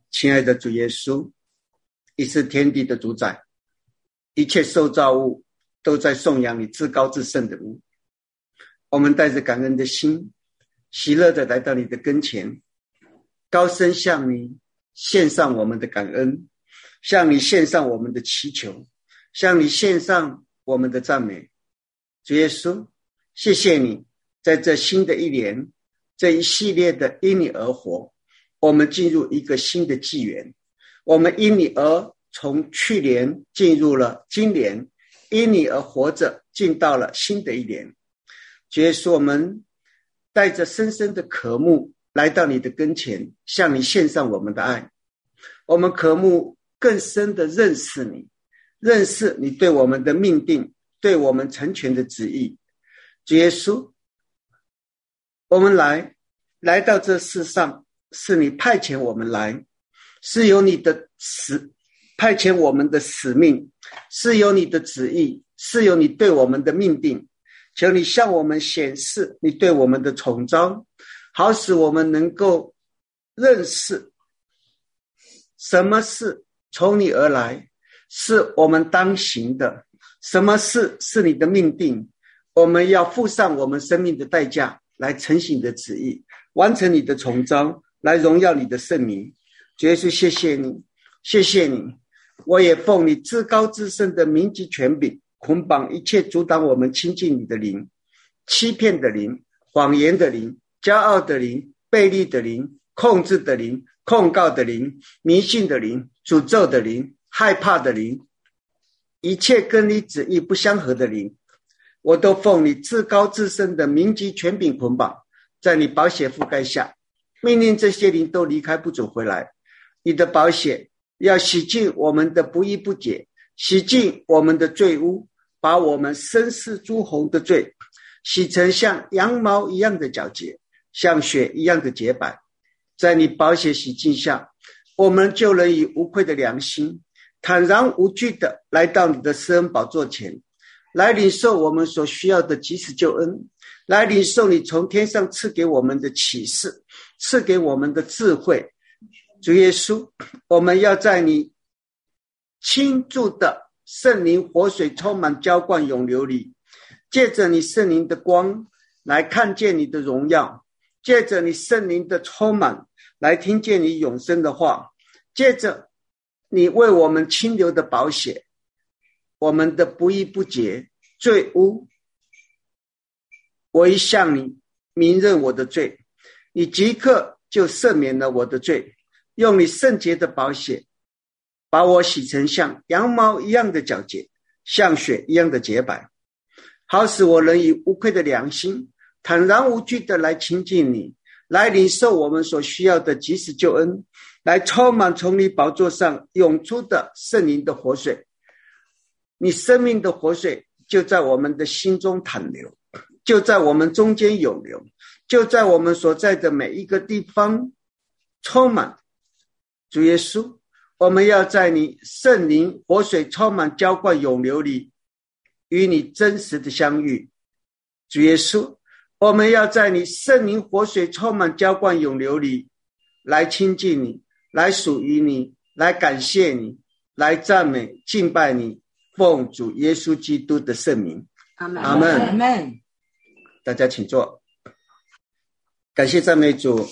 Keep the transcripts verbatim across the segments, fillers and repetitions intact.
亲爱的主耶稣，你是天地的主宰，一切受造物都在颂扬你至高至圣的名。我们带着感恩的心，喜乐的来到你的跟前，高声向你献上我们的感恩，向你献上我们的祈求，向你献上我们的赞美。主耶稣，谢谢你在这新的一年，这一系列的因你而活，我们进入一个新的纪元。我们因你而从去年进入了今年，因你而活着进到了新的一年。主耶稣，我们带着深深的渴慕来到你的跟前，向你献上我们的爱。我们渴慕更深的认识你，认识你对我们的命定，对我们成全的旨意。主耶稣，我们来来到这世上，是你派遣我们来，是有你的使派遣我们的使命，是有你的旨意，是有你对我们的命定。求你向我们显示你对我们的宠召，好使我们能够认识什么事从你而来，是我们当行的，什么事是你的命定，我们要付上我们生命的代价来成行你的旨意，完成你的宠召，来荣耀你的圣名。主耶稣，谢谢你，谢谢你，我也奉你至高至圣的名及权柄，捆绑一切阻挡我们亲近你的灵，欺骗的灵，谎言的灵，骄傲的灵，悖逆的灵，控制的灵，控告的灵，迷信的灵，诅咒的灵，害怕的灵，一切跟你旨意不相合的灵，我都奉你至高至圣的名及权柄捆绑，在你宝血覆盖下，命令这些灵都离开，不准回来。你的宝血要洗净我们的不义不洁，洗净我们的罪污，把我们深似朱红的罪洗成像羊毛一样的皎洁，像雪一样的洁白。在你宝血洗净下，我们就能以无愧的良心，坦然无惧的来到你的施恩宝座前，来领受我们所需要的及时救恩，来领受你从天上赐给我们的启示，赐给我们的智慧。主耶稣，我们要在你倾注的圣灵活水充满浇灌涌流里，借着你圣灵的光来看见你的荣耀，借着你圣灵的充满来听见你永生的话，借着你为我们清流的宝血，我们的不义不洁罪污，我一向你明认我的罪，你即刻就赦免了我的罪，用你圣洁的宝血把我洗成像羊毛一样的皎洁，像雪一样的洁白，好使我能以无愧的良心，坦然无惧的来亲近你，来领受我们所需要的及时救恩，来充满从你宝座上涌出的圣灵的活水。你生命的活水就在我们的心中淌流，就在我们中间涌流，就在我们所在的每一个地方充满。主耶稣，我们要在你圣灵活水充满浇灌涌流里与你真实的相遇。主耶稣，我们要在你圣灵活水充满浇灌涌流里来亲近你，来属于你，来感谢你，来赞美敬拜你，奉主耶稣基督的圣名。阿们。阿们。阿们。大家请坐。感谢赞美主，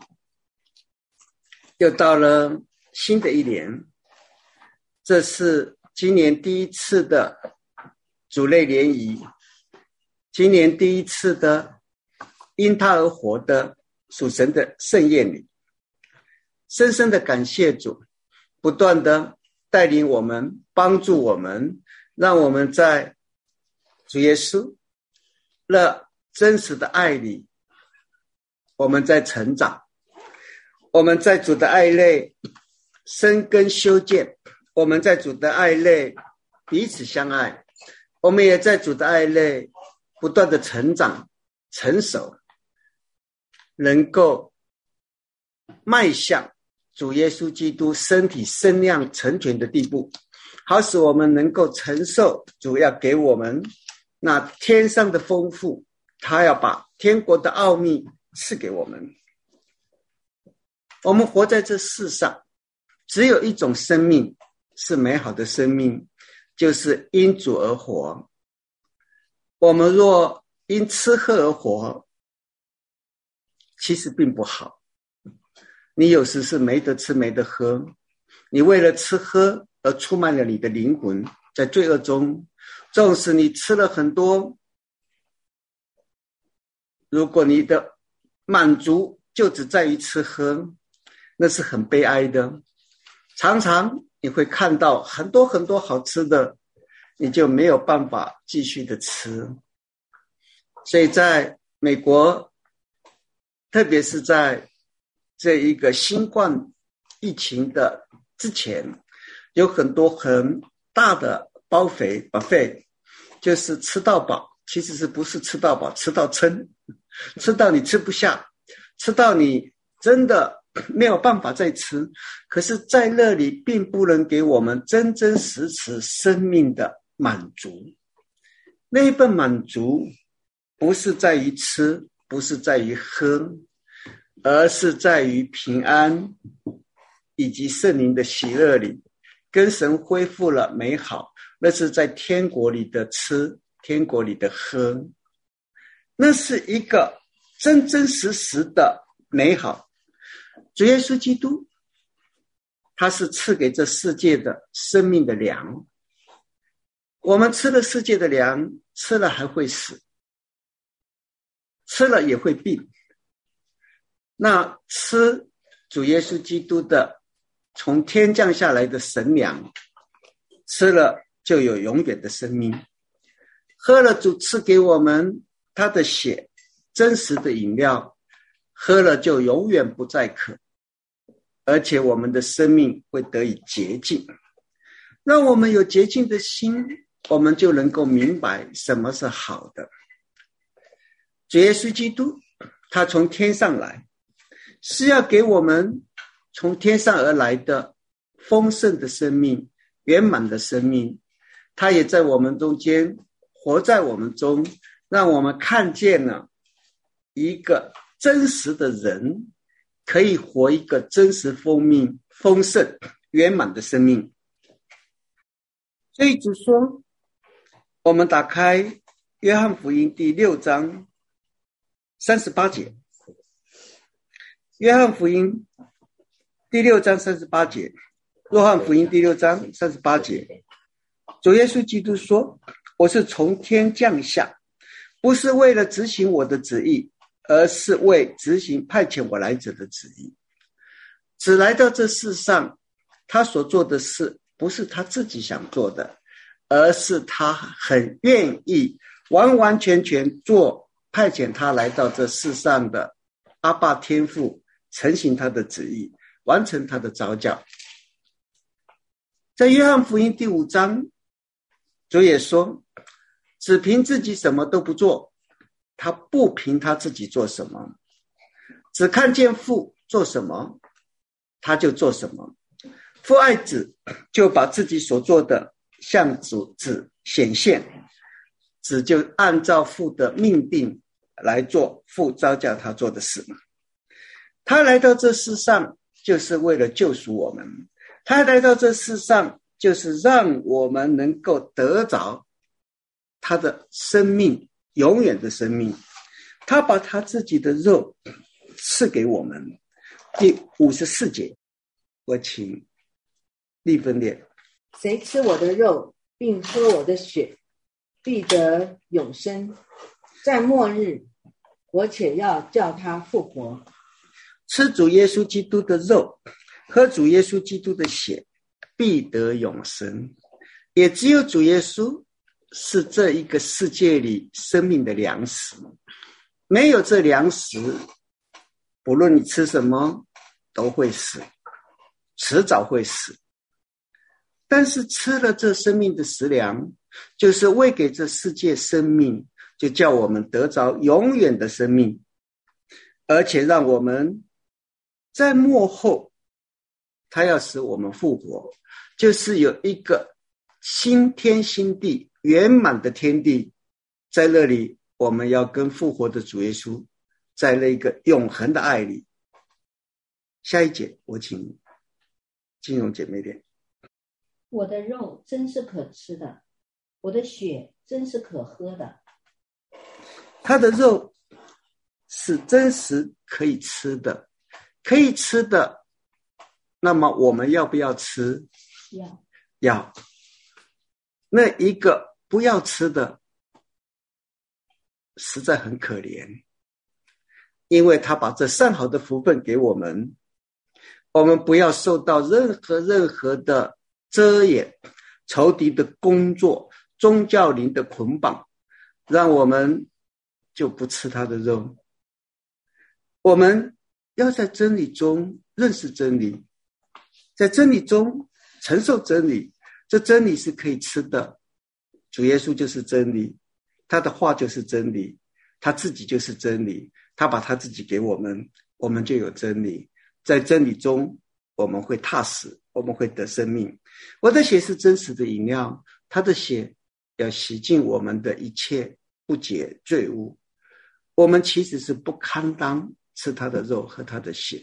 又到了新的一年，这是今年第一次的主内联谊，今年第一次的因他而活的属神的盛宴里，深深的感谢主，不断的带领我们，帮助我们，让我们在主耶稣那真实的爱里，我们在成长，我们在主的爱内生根修建，我们在主的爱内彼此相爱，我们也在主的爱内不断的成长成熟，能够迈向主耶稣基督身体身量成全的地步，好使我们能够承受主要给我们那天上的丰富，他要把天国的奥秘赐给我们。我们活在这世上， 只有一种生命是美好的生命，就是因主而活。我们若因吃喝而活，其实并不好。你有时是没得吃没得喝，你为了吃喝而出卖了你的灵魂，在罪恶中，纵使你吃了很多，如果你的满足就只在于吃喝，那是很悲哀的。常常你会看到很多很多好吃的，你就没有办法继续的吃。所以在美国，特别是在这一个新冠疫情的之前，有很多很大的包肥 buffet， 就是吃到饱，其实是不是吃到饱，吃到撑，吃到你吃不下，吃到你真的没有办法再吃。可是在那里并不能给我们真真实实生命的满足。那一份满足不是在于吃，不是在于喝，而是在于平安以及圣灵的喜乐里，跟神恢复了美好。那是在天国里的吃，天国里的喝，那是一个真真实实的美好。主耶稣基督，他是赐给这世界的生命的粮。我们吃了世界的粮，吃了还会死，吃了也会病。那吃主耶稣基督的从天降下来的神粮，吃了就有永远的生命。喝了主赐给我们他的血，真实的饮料，喝了就永远不再渴，而且我们的生命会得以洁净。让我们有洁净的心，我们就能够明白什么是好的。主耶稣基督他从天上来，是要给我们从天上而来的丰盛的生命，圆满的生命。他也在我们中间，活在我们中，让我们看见了一个真实的人可以活一个真实丰命、丰盛、圆满的生命。所以主说，我们打开约翰福音第六章三十八节。约翰福音第六章三十八节，约翰福音第六章三十八节，主耶稣基督说，我是从天降下，不是为了执行我的旨意，而是为执行派遣我来者的旨意。只来到这世上，他所做的事不是他自己想做的，而是他很愿意完完全全做派遣他来到这世上的阿爸天父，承行他的旨意，完成他的召叫。在约翰福音第五章，主也说，只凭自己什么都不做，他不凭他自己做什么，只看见父做什么，他就做什么。父爱子，就把自己所做的向主子显现，子就按照父的命定来做父召叫他做的事。他来到这世上就是为了救赎我们，他来到这世上就是让我们能够得着他的生命，永远的生命。他把他自己的肉赐给我们。第五十四节，我请立分念。 谁吃我的肉并喝我的血，必得永生，在末日我且要叫他复活。 吃主耶稣基督的肉，喝主耶稣基督的血，必得永生。也只有主耶稣是这一个世界里生命的粮食，没有这粮食，不论你吃什么都会死，迟早会死。但是吃了这生命的食粮，就是喂给这世界生命，就叫我们得着永远的生命，而且让我们在末后，他要使我们复活，就是有一个新天新地，圆满的天地，在那里我们要跟复活的主耶稣在那个永恒的爱里。下一节我请金融姐妹点。 我的肉真是可吃的，我的血真是可喝的。 他的肉是真实可以吃的，可以吃的，那么我们要不要吃？ 要。 要。那一个不要吃的，实在很可怜，因为他把这上好的福分给我们，我们不要受到任何任何的遮掩，仇敌的工作，宗教灵的捆绑，让我们就不吃他的肉。我们要在真理中认识真理，在真理中承受真理，这真理是可以吃的。主耶稣就是真理，他的话就是真理，他自己就是真理，他把他自己给我们，我们就有真理。在真理中我们会踏实，我们会得生命。我的血是真实的饮料，他的血要洗净我们的一切不洁罪污。我们其实是不堪当吃他的肉和他的血，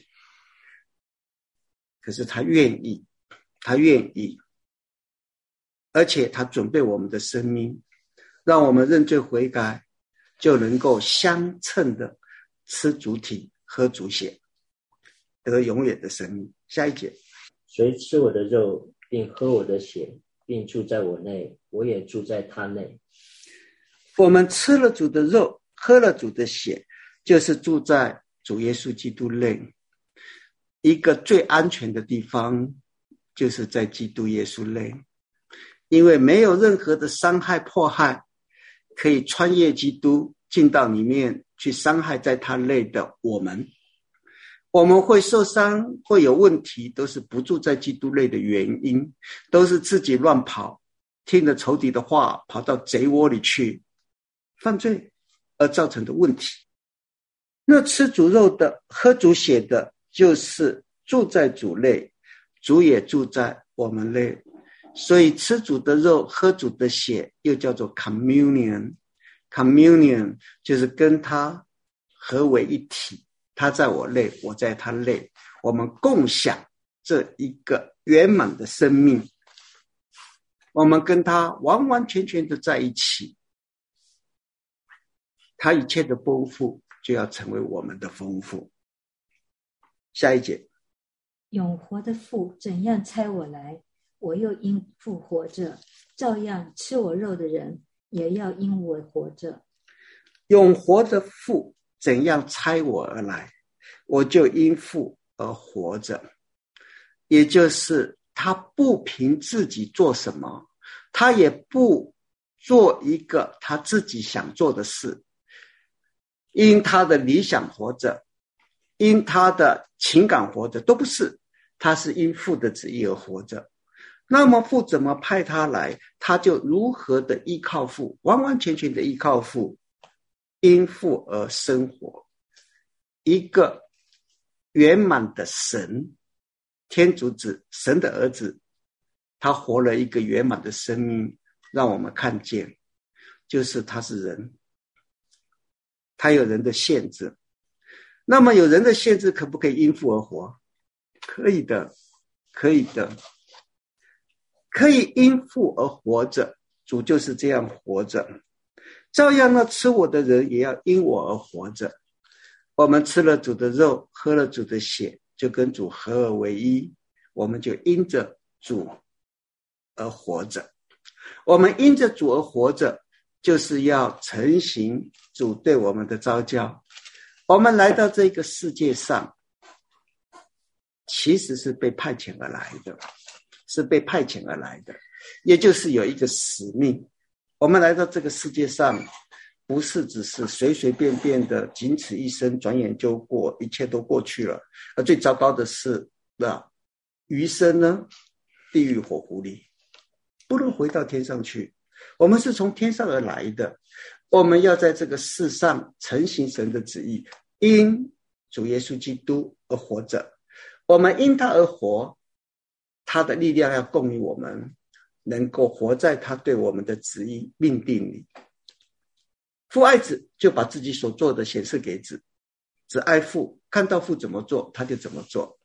可是他愿意，他愿意，而且他准备我们的生命，让我们认罪悔改，就能够相称的吃主体喝主血，得永远的生命。下一节， 谁吃我的肉并喝我的血，并住在我内，我也住在他内。 我们吃了主的肉，喝了主的血，就是住在主耶稣基督内。一个最安全的地方就是在基督耶稣内，因为没有任何的伤害迫害可以穿越基督进到里面去伤害在他内的我们。我们会受伤会有问题，都是不住在基督内的原因，都是自己乱跑，听了仇敌的话跑到贼窝里去犯罪而造成的问题。那吃主肉的喝主血的，就是住在主内，主也住在我们内。所以吃主的肉喝主的血又叫做 communion， communion 就是跟他合为一体，他在我内，我在他内，我们共享这一个圆满的生命，我们跟他完完全全的在一起，他一切的丰富就要成为我们的丰富。下一节， 永活的父怎样差我来，我又因父活着，照样吃我肉的人也要因我活着。 永活的父怎样差我而来，我就因父而活着。也就是他不凭自己做什么，他也不做一个他自己想做的事，因他的理想活着，因他的情感活着，都不是，他是因父的旨意而活着。那么父怎么派他来，他就如何的依靠父，完完全全的依靠父，因父而生活。一个圆满的神，天主子，神的儿子，他活了一个圆满的生命，让我们看见，就是他是人，他有人的限制。那么有人的限制，可不可以因父而活？可以的，可以的，可以因父而活着。主就是这样活着。照样呢，吃我的人也要因我而活着。我们吃了主的肉，喝了主的血，就跟主合而为一，我们就因着主而活着。我们因着主而活着，就是要承行主对我们的召叫。我们来到这个世界上，其实是被派遣而来的，是被派遣而来的，也就是有一个使命。我们来到这个世界上，不是只是随随便便的仅此一生，转眼就过，一切都过去了。而最糟糕的是，那余生呢，地狱火湖里，不能回到天上去。我们是从天上而来的，我们要在这个世上承行神的旨意，因主耶稣基督而活着。我们因他而活，他的力量要供应我们，能够活在他对我们的旨意命定里。父爱子，就把自己所做的显示给子，子爱父，看到父怎么做他就怎么做。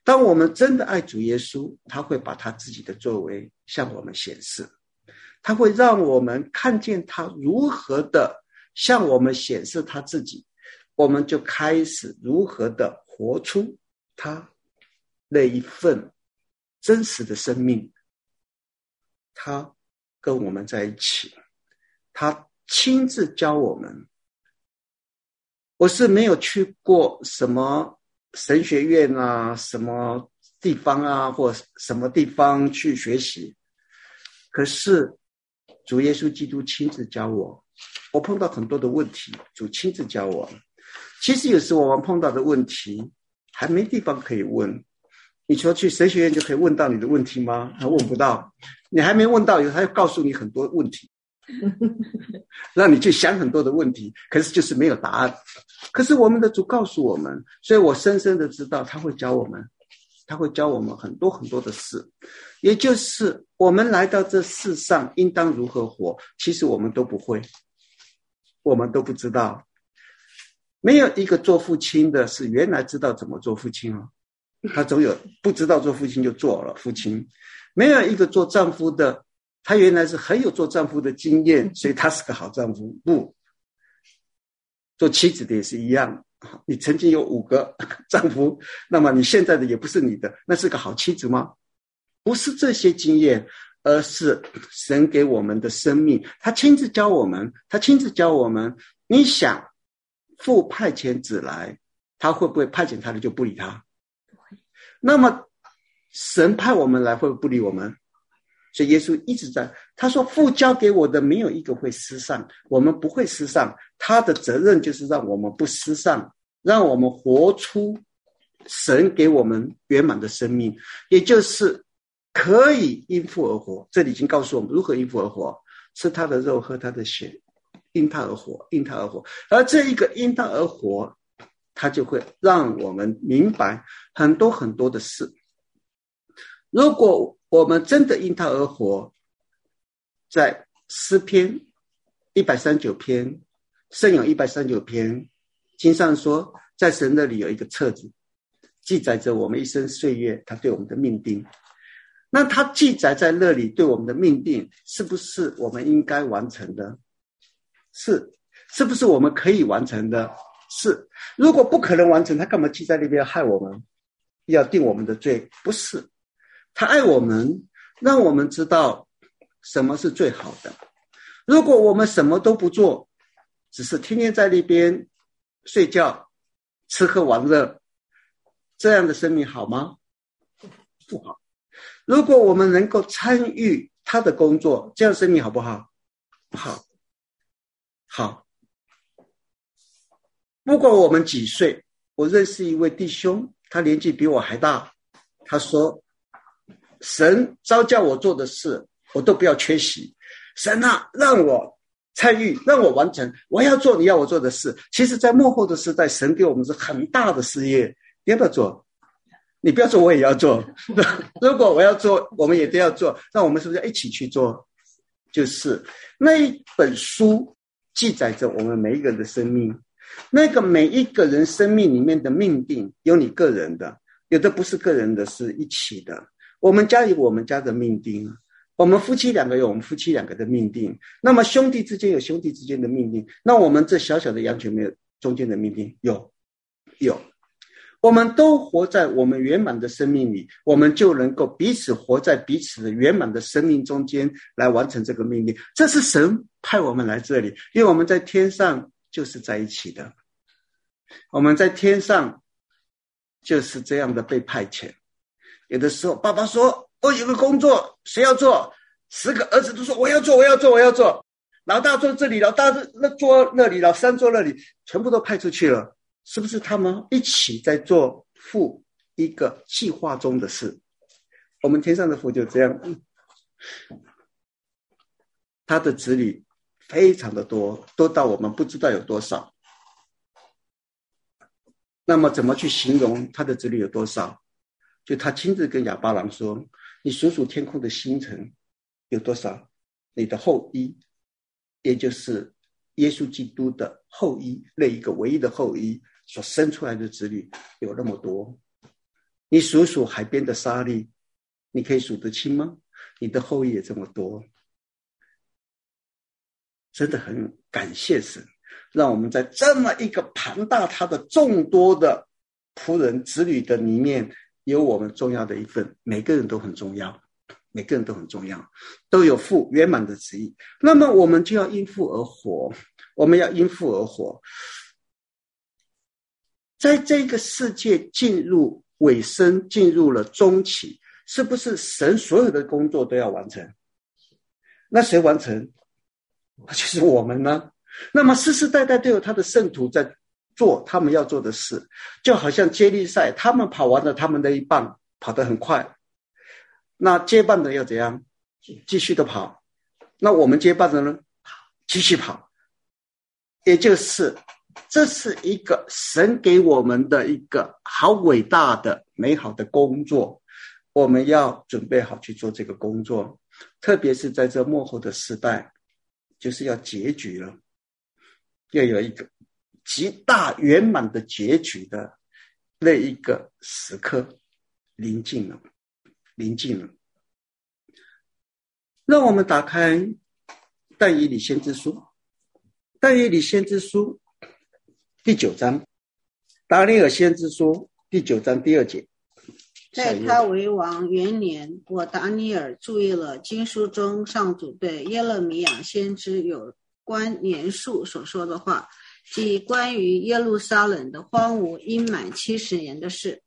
当我们真的爱主耶稣，他会把他自己的作为向我们显示，他会让我们看见他如何的向我们显示他自己，我们就开始如何的活出他那一份真实的生命。他跟我们在一起，他亲自教我们。我是没有去过什么神学院啊，什么地方啊，或什么地方去学习，可是主耶稣基督亲自教我。我碰到很多的问题，主亲自教我。其实有时候我们碰到的问题还没地方可以问。你说去神学院就可以问到你的问题吗？还问不到。你还没问到，他要告诉你很多问题，让你去想很多的问题，可是就是没有答案。可是我们的主告诉我们，所以我深深的知道他会教我们，他会教我们很多很多的事，也就是我们来到这世上应当如何活，其实我们都不会，我们都不知道。没有一个做父亲的是原来知道怎么做父亲哦，他总有不知道做父亲就做了父亲。没有一个做丈夫的，他原来是很有做丈夫的经验，所以他是个好丈夫。不，做妻子的也是一样，你曾经有五个丈夫，那么你现在的也不是你的，那是个好妻子吗？不是这些经验，而是神给我们的生命，他亲自教我们，他亲自教我们。你想父派遣子来，他会不会派遣他的就不理他？那么神派我们来，会不会不理我们？所以耶稣一直在，他说父交给我的没有一个会失丧，我们不会失丧，他的责任就是让我们不失丧，让我们活出神给我们圆满的生命，也就是可以因父而活。这里已经告诉我们如何因父而活，吃他的肉喝他的血，因他而活，因他而活。而这一个因他而活，他就会让我们明白很多很多的事。如果我们真的因他而活，在诗篇一百三十九篇，圣咏一百三十九篇，经上说，在神那里有一个册子，记载着我们一生岁月，他对我们的命定。那他记载在那里对我们的命定，是不是我们应该完成的？是。是不是我们可以完成的？是。如果不可能完成，他干嘛记在那边害我们，要定我们的罪？不是。他爱我们，让我们知道什么是最好的。如果我们什么都不做，只是天天在那边睡觉、吃喝玩乐，这样的生命好吗？不好。如果我们能够参与他的工作，这样生命好不好？好。好。不管我们几岁，我认识一位弟兄，他年纪比我还大，他说神召叫我做的事我都不要缺席，神啊让我参与，让我完成，我要做你要我做的事。其实在末后的时代，神给我们是很大的事业，你要不要做？你不要做我也要做如果我要做我们也都要做，那我们是不是要一起去做？就是那一本书记载着我们每一个人的生命，那个每一个人生命里面的命定有你个人的，有的不是个人的，是一起的。我们家有我们家的命定，我们夫妻两个有我们夫妻两个的命定，那么兄弟之间有兄弟之间的命定，那我们这小小的羊群没有中间的命定？有有。我们都活在我们圆满的生命里，我们就能够彼此活在彼此的圆满的生命中间来完成这个命令。这是神派我们来这里，因为我们在天上就是在一起的，我们在天上就是这样的被派遣。有的时候爸爸说我有个工作谁要做，十个儿子都说我要做我要做我要做，老大坐这里，老大坐那里，老三坐那里，全部都派出去了。是不是他们一起在做父一个计划中的事？我们天上的父就这样，他的子女非常的多，多到我们不知道有多少。那么怎么去形容他的子女有多少？就他亲自跟亚巴郎说，你数数天空的星辰有多少，你的后裔，也就是耶稣基督的后裔，那一个唯一的后裔所生出来的子女有那么多。 你数数海边的沙粒，你可以数得清吗？你的后裔也这么多，真的很感谢神，让我们在这么一个庞大他的众多的仆人子女的里面，有我们重要的一份。每个人都很重要，每个人都很重要，都有父圆满的旨意。那么我们就要因父而活，我们要因父而活。在这个世界进入尾声，进入了中期，是不是神所有的工作都要完成？那谁完成？就是我们呢。那么世世代代都有他的圣徒在做他们要做的事，就好像接力赛，他们跑完了他们的一半，跑得很快，那接棒的要怎样？继续的跑。那我们接棒的呢？继续跑。也就是这是一个神给我们的一个好伟大的美好的工作，我们要准备好去做这个工作。特别是在这末后的时代，就是要结局了，要有一个极大圆满的结局的那一个时刻临近了，临近了。让我们打开但以理先知书，但以理先知书第九章，达尼尔先知书第九章第二节。 在他为王元年，我达尼尔注意了经书中上主对耶勒米亚先知有关年数所说的话，即关于耶路撒冷的荒芜应满七十年的事。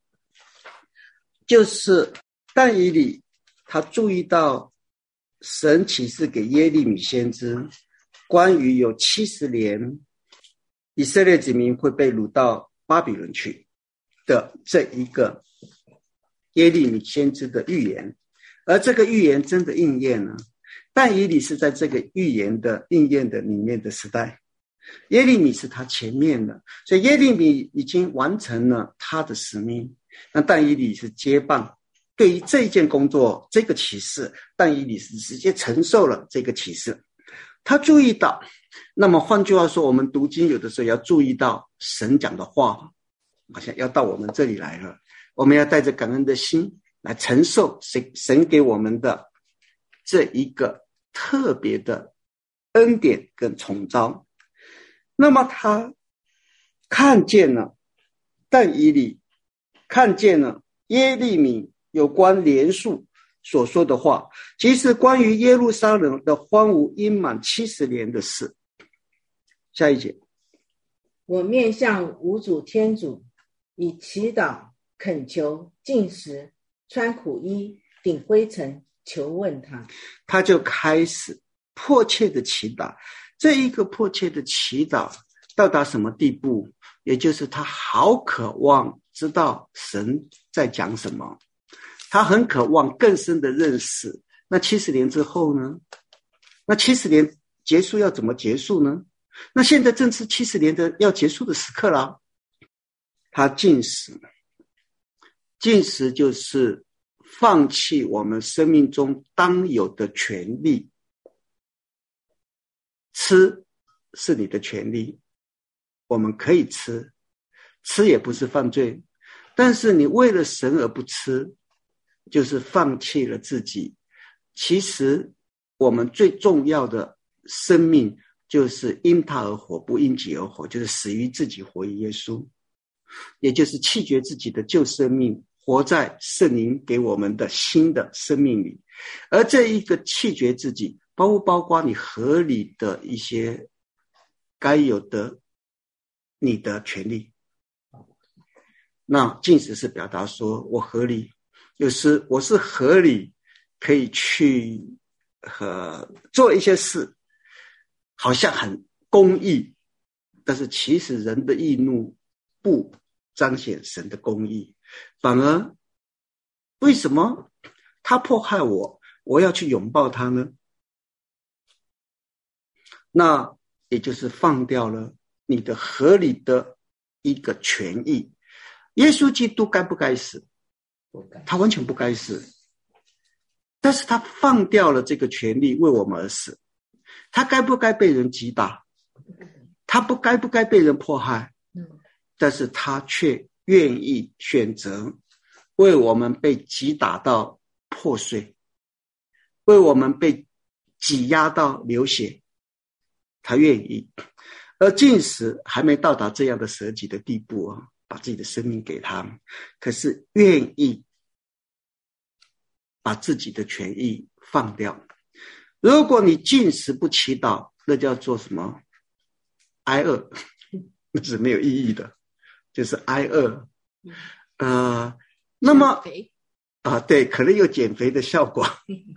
就是但以理他注意到神启示给耶利米先知关于有七十年以色列子民会被掳到巴比伦去的这一个耶利米先知的预言，而这个预言真的应验了。但以理是在这个预言的应验的里面的时代，耶利米是他前面的，所以耶利米已经完成了他的使命，那但以理是接棒。对于这一件工作，这个启示，但以理是直接承受了这个启示。他注意到，那么换句话说，我们读经有的时候要注意到神讲的话好像要到我们这里来了，我们要带着感恩的心来承受神神给我们的这一个特别的恩典跟宠召。那么他看见了但以理，看见了耶利米有关年数所说的话，即是关于耶路撒冷的荒芜应满七十年的事。下一节， 我面向无主天主，以祈祷、恳求、进食、穿苦衣、顶灰尘，求问他。 他就开始迫切的祈祷。这一个迫切的祈祷到达什么地步？也就是他好渴望知道神在讲什么，他很渴望更深的认识。那七十年之后呢？那七十年结束要怎么结束呢？那现在正是七十年的要结束的时刻了。他禁食，禁食就是放弃我们生命中当有的权利。吃是你的权利，我们可以吃，吃也不是犯罪，但是你为了神而不吃，就是放弃了自己。其实我们最重要的生命就是因他而活，不因己而活，就是死于自己，活于耶稣，也就是弃绝自己的旧生命，活在圣灵给我们的新的生命里。而这一个弃绝自己，包不包括你合理的一些该有的你的权利。那禁食是表达说我合理，有时我是合理可以去呃做一些事，好像很公义，但是其实人的义怒不彰显神的公义，反而为什么他迫害我，我要去拥抱他呢？那也就是放掉了你的合理的一个权益。耶稣基督该不该死？他完全不该死，但是他放掉了这个权利为我们而死。他该不该被人击打？他不该不该被人迫害？但是他却愿意选择为我们被击打到破碎，为我们被挤压到流血，他愿意。而进食还没到达这样的舍己的地步啊，把自己的生命给他，可是愿意把自己的权益放掉。如果你进食不祈祷，那叫做什么？挨饿，那是没有意义的，就是挨饿。呃，那么啊，对，可能有减肥的效果，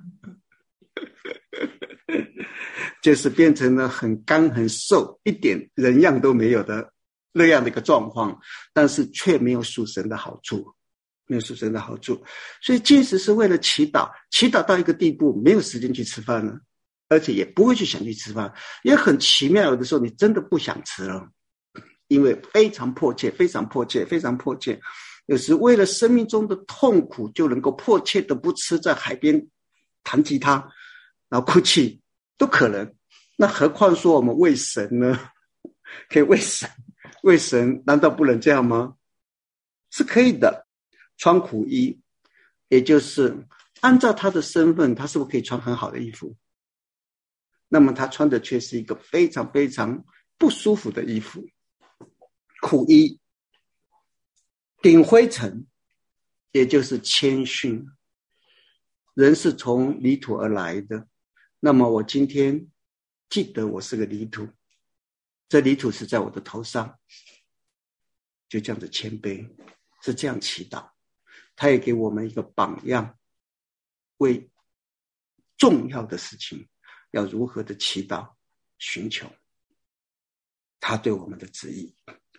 就是变成了很干很瘦，一点人样都没有的那样的一个状况，但是却没有属神的好处，没有属神的好处。所以进食是为了祈祷，祈祷到一个地步，没有时间去吃饭了，而且也不会去想去吃饭，也很奇妙，有的时候你真的不想吃了，因为非常迫切，非常迫切，非常迫切。有时为了生命中的痛苦，就能够迫切的不吃，在海边弹吉他，然后哭泣，都可能。那何况说我们为神呢？可以为神，为神难道不能这样吗？是可以的。穿苦衣，也就是按照他的身份，他是不是可以穿很好的衣服？那么他穿的却是一个非常非常不舒服的衣服，苦衣，顶灰尘，也就是谦逊。人是从泥土而来的，那么我今天记得我是个泥土，这泥土是在我的头上，就这样子谦卑，是这样祈祷。他也给我们一个榜样，为重要的事情要如何的祈祷寻求他对我们的旨意。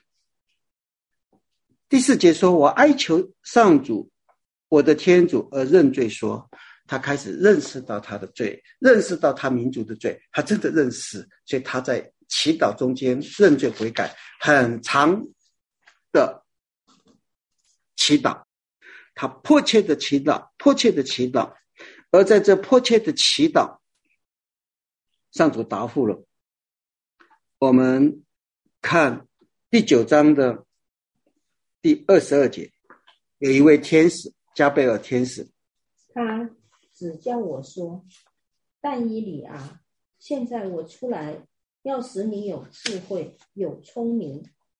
第四节说，我哀求上主我的天主而认罪，说他开始认识到他的罪，认识到他民族的罪，他真的认识，所以他在祈祷中间认罪悔改，很长的祈祷，他迫切的祈祷，迫切的祈祷。而在这迫切的祈祷，上主答复了。我们看第九章的第二十二节，有一位天使，加贝尔天使， 他只叫我说，但以理啊，现在我出来，要使你有智慧，有聪明。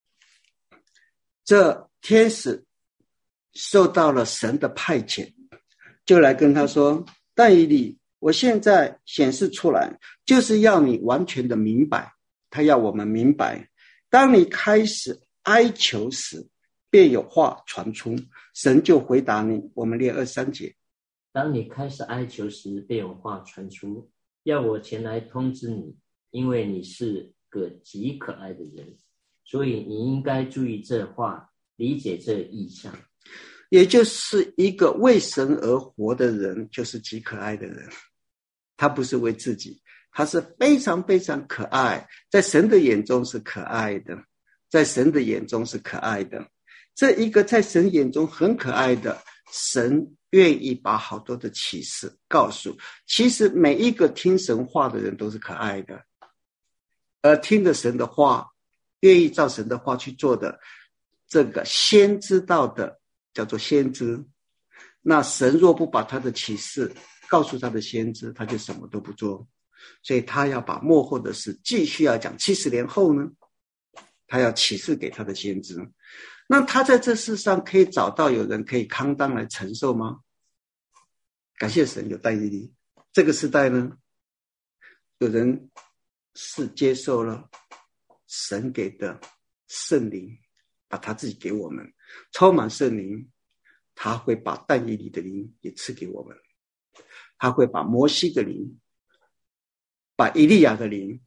这天使受到了神的派遣，就来跟他说，但以理，我现在显示出来，就是要你完全的明白，他要我们明白，当你开始哀求时，便有话传出，神就回答你。我们念二三节。 当你开始哀求时，便有话传出，要我前来通知你，因为你是个极可爱的人，所以你应该注意这话，理解这意象。 也就是一个为神而活的人，就是极可爱的人。他不是为自己，他是非常非常可爱，在神的眼中是可爱的，在神的眼中是可爱的。这一个在神眼中很可爱的，神愿意把好多的启示告诉。其实每一个听神话的人都是可爱的，而听着神的话，愿意照神的话去做的，这个先知道的叫做先知。那神若不把他的启示告诉他的先知，他就什么都不做。所以他要把末后的事继续要讲，七十年后呢，他要启示给他的先知。那他在这世上可以找到有人可以康当来承受吗？感谢神有但以理。这个时代呢，有人是接受了神给的圣灵，把他自己给我们，充满圣灵，他会把但以理的灵也赐给我们，他会把摩西的灵，把以利亚的灵，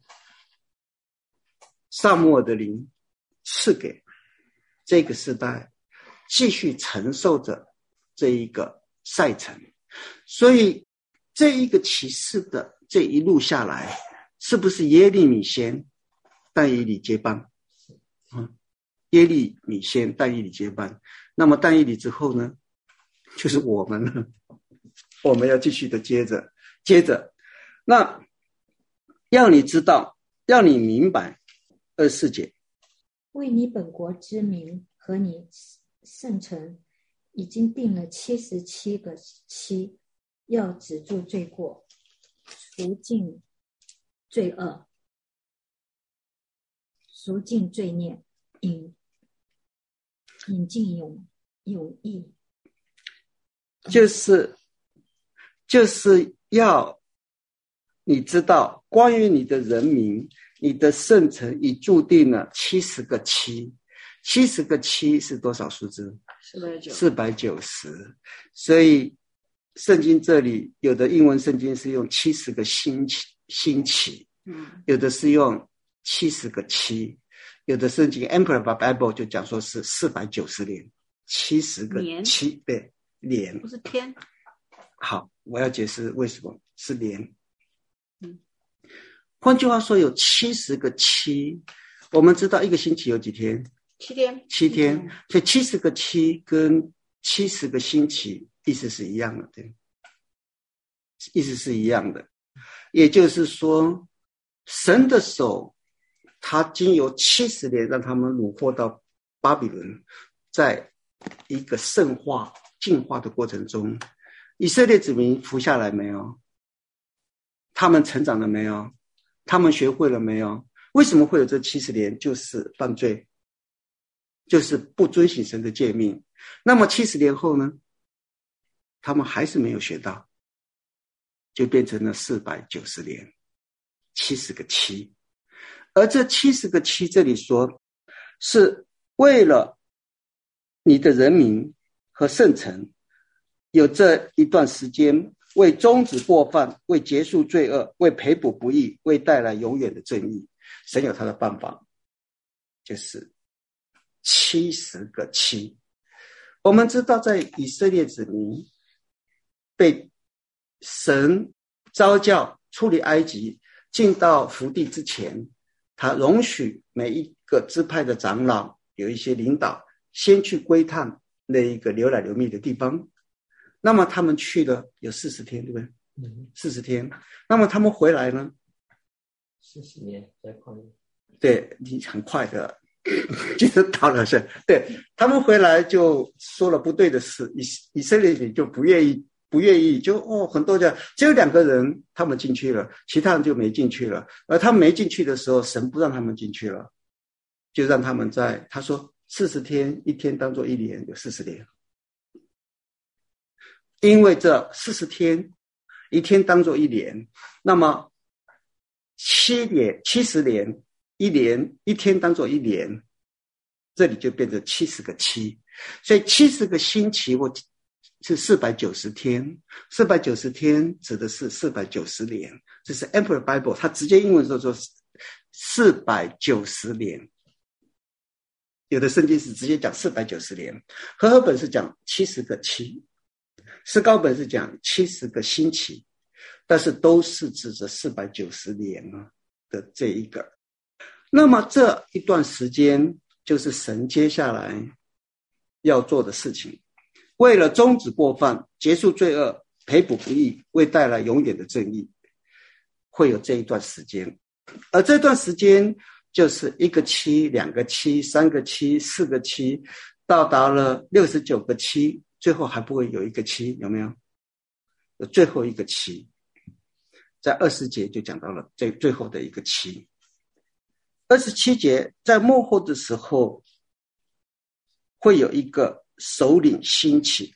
撒母耳的灵赐给这个时代，继续承受着这一个赛程。所以这一个启示的这一路下来，是不是耶利米先但以理接班？嗯，耶利米先但以理接班。那么但以理之后呢，就是我们了，我们要继续的接着接着。那要你知道，要你明白，二四节， 为你本国之名和你圣城已经定了七十七个期，要止住罪过，除尽罪恶，赎尽罪孽，引引进永永义， 就是就是要你知道，关于你的人民，你的圣城已注定了七十个七，七十个七是多少数字？四百九十。所以圣经这里有的英文圣经是用七十个星期，星期，嗯，有的是用七十个七，有的圣经 Emperor Bible 就讲说是四百九十年，七十个七，对，年不是天。 好，我要解释为什么是年。嗯，换句话说，有七十个七。我们知道一个星期有几天？ 七天。 七天，所以七十个七跟七十个星期意思是一样的，对，意思是一样的。也就是说，神的手，他经由七十年让他们掳获到巴比伦，在一个圣化、进化的过程中，以色列子民服下来没有？他们成长了没有？他们学会了没有？为什么会有这七十年？就是犯罪，就是不遵行神的诫命。那么七十年后呢？他们还是没有学到，就变成了四百九十年，七十个七。而这七十个七这里说，是为了你的人民和圣城，有这一段时间，为终止过犯，为结束罪恶，为赔补不义，为带来永远的正义。神有他的办法，就是七十个七。我们知道，在以色列子民被神召叫出离埃及，进到福地之前，他容许每一个支派的长老有一些领导先去窥探那一个流奶流蜜的地方。那么他们去了有四十天，对不对？嗯，四十天。那么他们回来呢？ 四十年再快。 对，你很快的，就是到了是，对，他们回来就说了不对的事，以以色列人就不愿意，不愿意，就哦，很多的，只有两个人他们进去了，其他人就没进去了。而他们没进去的时候，神不让他们进去了，就让他们在，他说四十天，一天当作一年，有四十年。因为这四十天，一天当作一年，那么七年、七十年，一年一天当作一年，这里就变成七十个七，所以七十个星期或是四百九十天，四百九十天指的是四百九十年，这是 Emperor Bible， 它直接英文说说四百九十年，有的圣经是直接讲四百九十年，和合本是讲七十个七。思高本是讲七十个星期，但是都是指着四百九十年的这一个。那么这一段时间就是神接下来要做的事情，为了终止过犯，结束罪恶，赔补不义，为带来永远的正义，会有这一段时间。而这段时间就是一个七、两个七、三个七、四个七，到达了六十九个七，最后还不会有一个七，有没有？有最后一个七，在二十节就讲到了最最后的一个七。二十七节在末后的时候，会有一个首领兴起，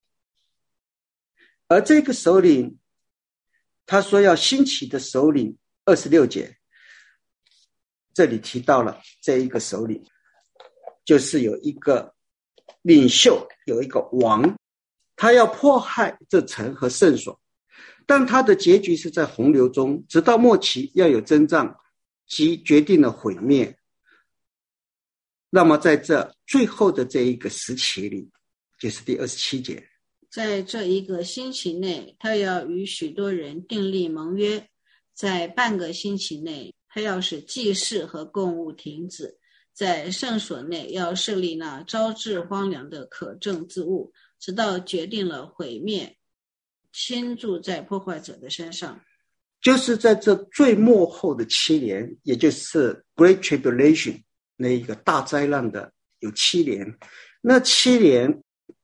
而这个首领，他说要兴起的首领，二十六节这里提到了这一个首领，就是有一个领袖，有一个王，他要迫害这城和圣所，但他的结局是在洪流中，直到末期要有征战，即决定了毁灭。那么在这最后的这一个时期里，就是第二十七节， 在这一个星期内，他要与许多人订立盟约，在半个星期内，他要使祭祀和供物停止，在圣所内要设立那招致荒凉的可憎之物，直到决定了毁灭，倾注在破坏者的身上。 就是在这最末后的七年，也就是 Great Tribulation 那一个大灾难的有七年，那七年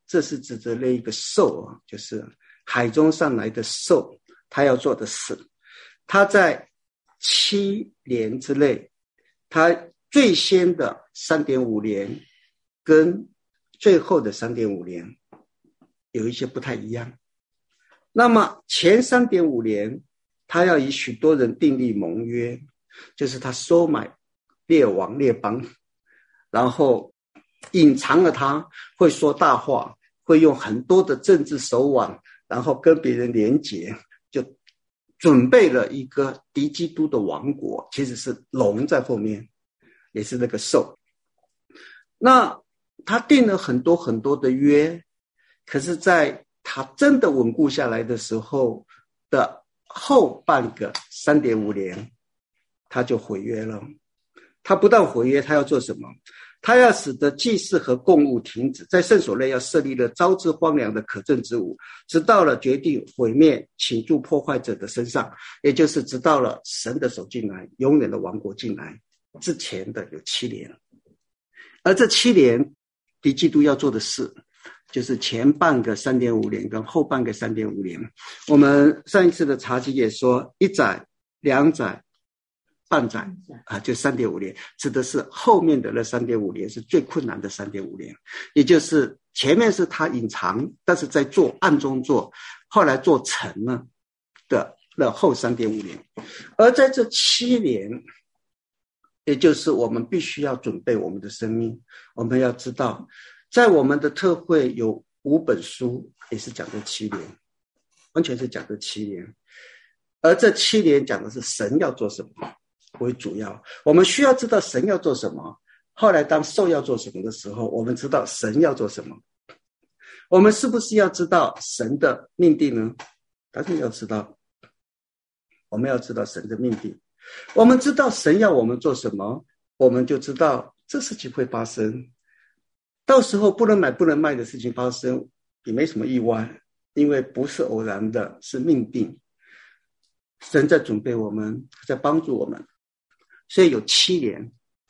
这是指着那一个兽啊，就是海中上来的兽，他要做的事。他在七年之内，他最先的 三点五 年跟最后的 三点五 年有一些不太一样。那么前 三点五 年他要与许多人订立盟约，就是他收买列王列邦，然后隐藏了他，会说大话，会用很多的政治手腕，然后跟别人连结，就准备了一个敌基督的王国，其实是龙在后面，也是那个兽。那他定了很多很多的约，可是在他真的稳固下来的时候的后半个 三点五 年，他就毁约了。他不但毁约，他要做什么？他要使得祭祀和供物停止，在圣所内要设立了招致荒凉的可憎之物，直到了决定毁灭倾注破坏者的身上，也就是直到了神的手进来，永远的王国进来之前的有七年。而这七年敌基督要做的事，就是前半个 三点五 年跟后半个 三点五 年。我们上一次的查经也说，一载两载半载啊，就 三点五 年，指的是后面的那 三点五 年是最困难的 三点五 年，也就是前面是他隐藏，但是在做暗中做，后来做成了的那后 三点五 年。而在这七年，也就是我们必须要准备我们的生命，我们要知道在我们的特会有五本书也是讲这七年，完全是讲这七年。而这七年讲的是神要做什么为主要，我们需要知道神要做什么。后来当兽要做什么的时候，我们知道神要做什么。我们是不是要知道神的命定呢？当然要知道，我们要知道神的命定。我们知道神要我们做什么，我们就知道这事情会发生。到时候不能买不能卖的事情发生也没什么意外，因为不是偶然的，是命定。神在准备我们，在帮助我们，所以有七年。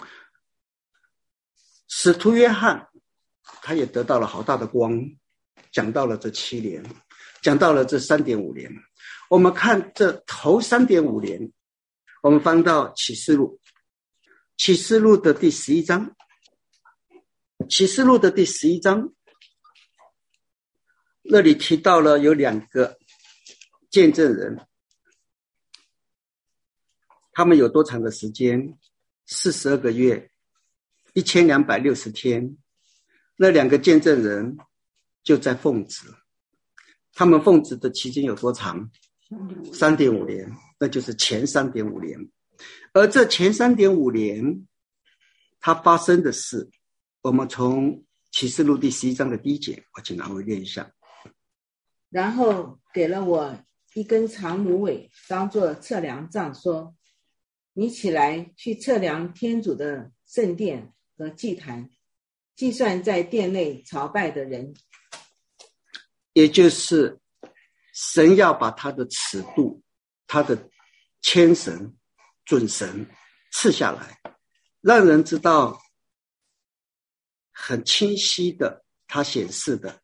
使徒约翰他也得到了好大的光，讲到了这七年，讲到了这 三点五 年。我们看这头 三点五 年，我们翻到启示录，启示录的第十一章，启示录的第十一章，那里提到了有两个见证人，他们有多长的时间？四十二个月，一千两百六十天。那两个见证人就在奉旨，他们奉旨的期间有多长？ 三点五 年，那就是前 三点五 年。而这前 三点五 年它发生的事，我们从启示录第十一章的第一节，我请拿回念一下。 然后给了我一根长芦苇当作测量杖，说，你起来去测量天主的圣殿和祭坛，计算在殿内朝拜的人。 也就是神要把他的尺度，他的谦神准神赐下来，让人知道很清晰的，他显示的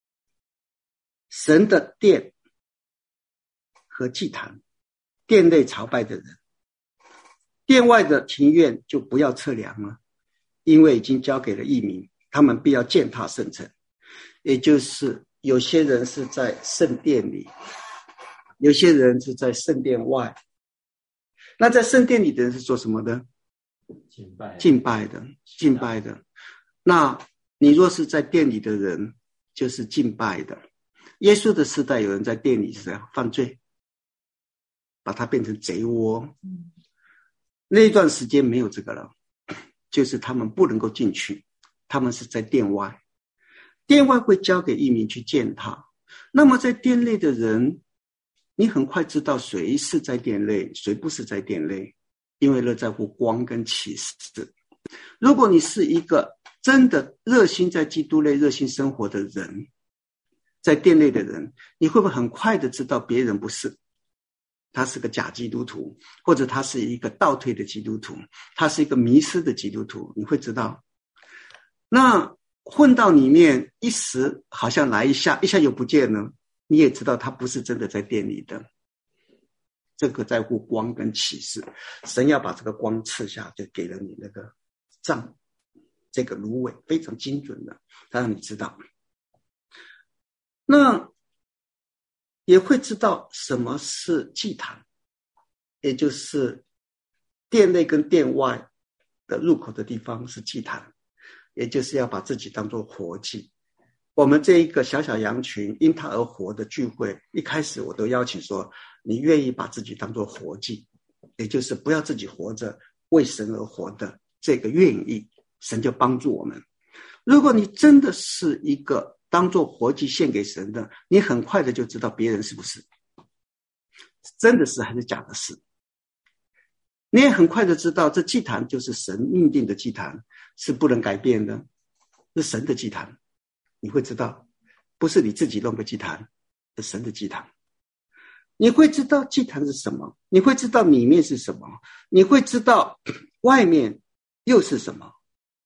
神的殿和祭坛，殿内朝拜的人，殿外的庭院就不要测量了，因为已经交给了异民，他们必要践踏圣城。也就是有些人是在圣殿里，有些人是在圣殿外。那在圣殿里的人是做什么的？ 敬拜敬拜的敬拜的。那你若是在殿里的人，就是敬拜的。耶稣的时代有人在殿里是在犯罪，把它变成贼窝。那一段时间没有这个了，就是他们不能够进去，他们是在殿外，殿外会交给异民去践踏。那么在殿内的人，你很快知道谁是在殿内，谁不是在殿内，因为乐在乎光跟启示。如果你是一个真的热心在基督内热心生活的人，在殿内的人，你会不会很快的知道别人不是，他是个假基督徒，或者他是一个倒退的基督徒，他是一个迷失的基督徒，你会知道。那混到里面，一时好像来一下，一下又不见了，你也知道他不是真的在店里的。这个在乎光跟启示，神要把这个光赐下，就给了你那个杖，这个芦苇非常精准的，他让你知道。那也会知道什么是祭坛，也就是殿内跟殿外的入口的地方是祭坛，也就是要把自己当作活祭。我们这一个小小羊群因他而活的聚会，一开始我都邀请说，你愿意把自己当作活祭，也就是不要自己活着，为神而活的这个愿意，神就帮助我们。如果你真的是一个当作活祭献给神的，你很快的就知道别人是不是真的是还是假的是。你也很快的知道这祭坛就是神命定的祭坛，是不能改变的，是神的祭坛。你会知道不是你自己弄个祭坛，是神的祭坛。你会知道祭坛是什么，你会知道里面是什么，你会知道外面又是什么，